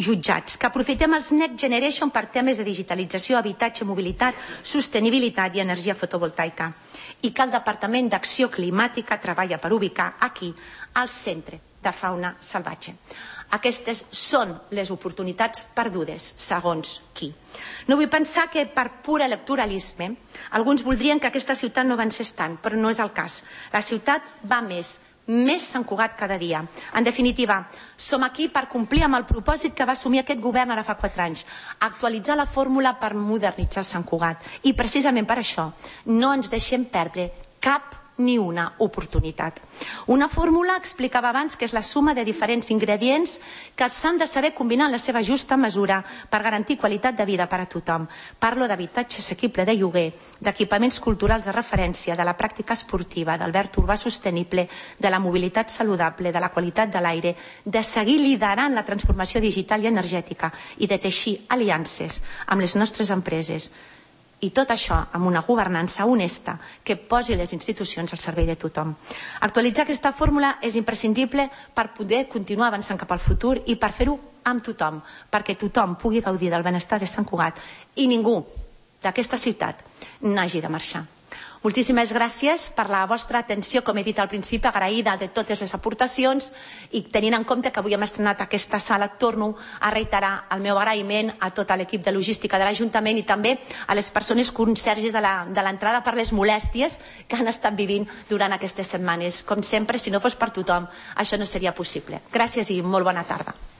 que aprofitem els Next Generation per temes de digitalització, habitatge, mobilitat, sostenibilitat i energia fotovoltaica, i que el Departament d'Acció Climàtica treballa per ubicar aquí el Centre de Fauna Salvatge. Aquestes són les oportunitats perdudes, segons qui. No vull pensar que per pur electoralisme alguns voldrien que aquesta ciutat no avancés tant, però no és el cas. La ciutat va més Sant Cugat cada dia. En definitiva, som aquí per complir amb el propòsit que va assumir aquest govern ara fa 4 anys, actualitzar la fórmula per modernitzar Sant Cugat. I precisament per això no ens deixem perdre cap ni una oportunitat. Una fórmula, explicava abans, que és la suma de diferents ingredients que s'han de saber combinar en la seva justa mesura per garantir qualitat de vida per a tothom. Parlo d'habitatge assequible de lloguer, d'equipaments culturals de referència, de la pràctica esportiva, del verd urbà sostenible, de la mobilitat saludable, de la qualitat de l'aire, de seguir liderant la transformació digital i energètica i de teixir aliances amb les nostres empreses. I tot això amb una governança honesta que posi les institucions al servei de tothom. Actualitzar aquesta fórmula és imprescindible per poder continuar avançant cap al futur i per fer-ho amb tothom, perquè tothom pugui gaudir del benestar de Sant Cugat i ningú d'aquesta ciutat n'hagi de marxar. Moltíssimes gràcies per la vostra atenció, com he dit al principi, agraïda de totes les aportacions, i tenint en compte que avui hem estrenat aquesta sala, torno a reiterar el meu agraïment a tot l'equip de logística de l'Ajuntament i també a les persones conserges de l'entrada per les molèsties que han estat vivint durant aquestes setmanes. Com sempre, si no fos per tothom, això no seria possible. Gràcies i molt bona tarda.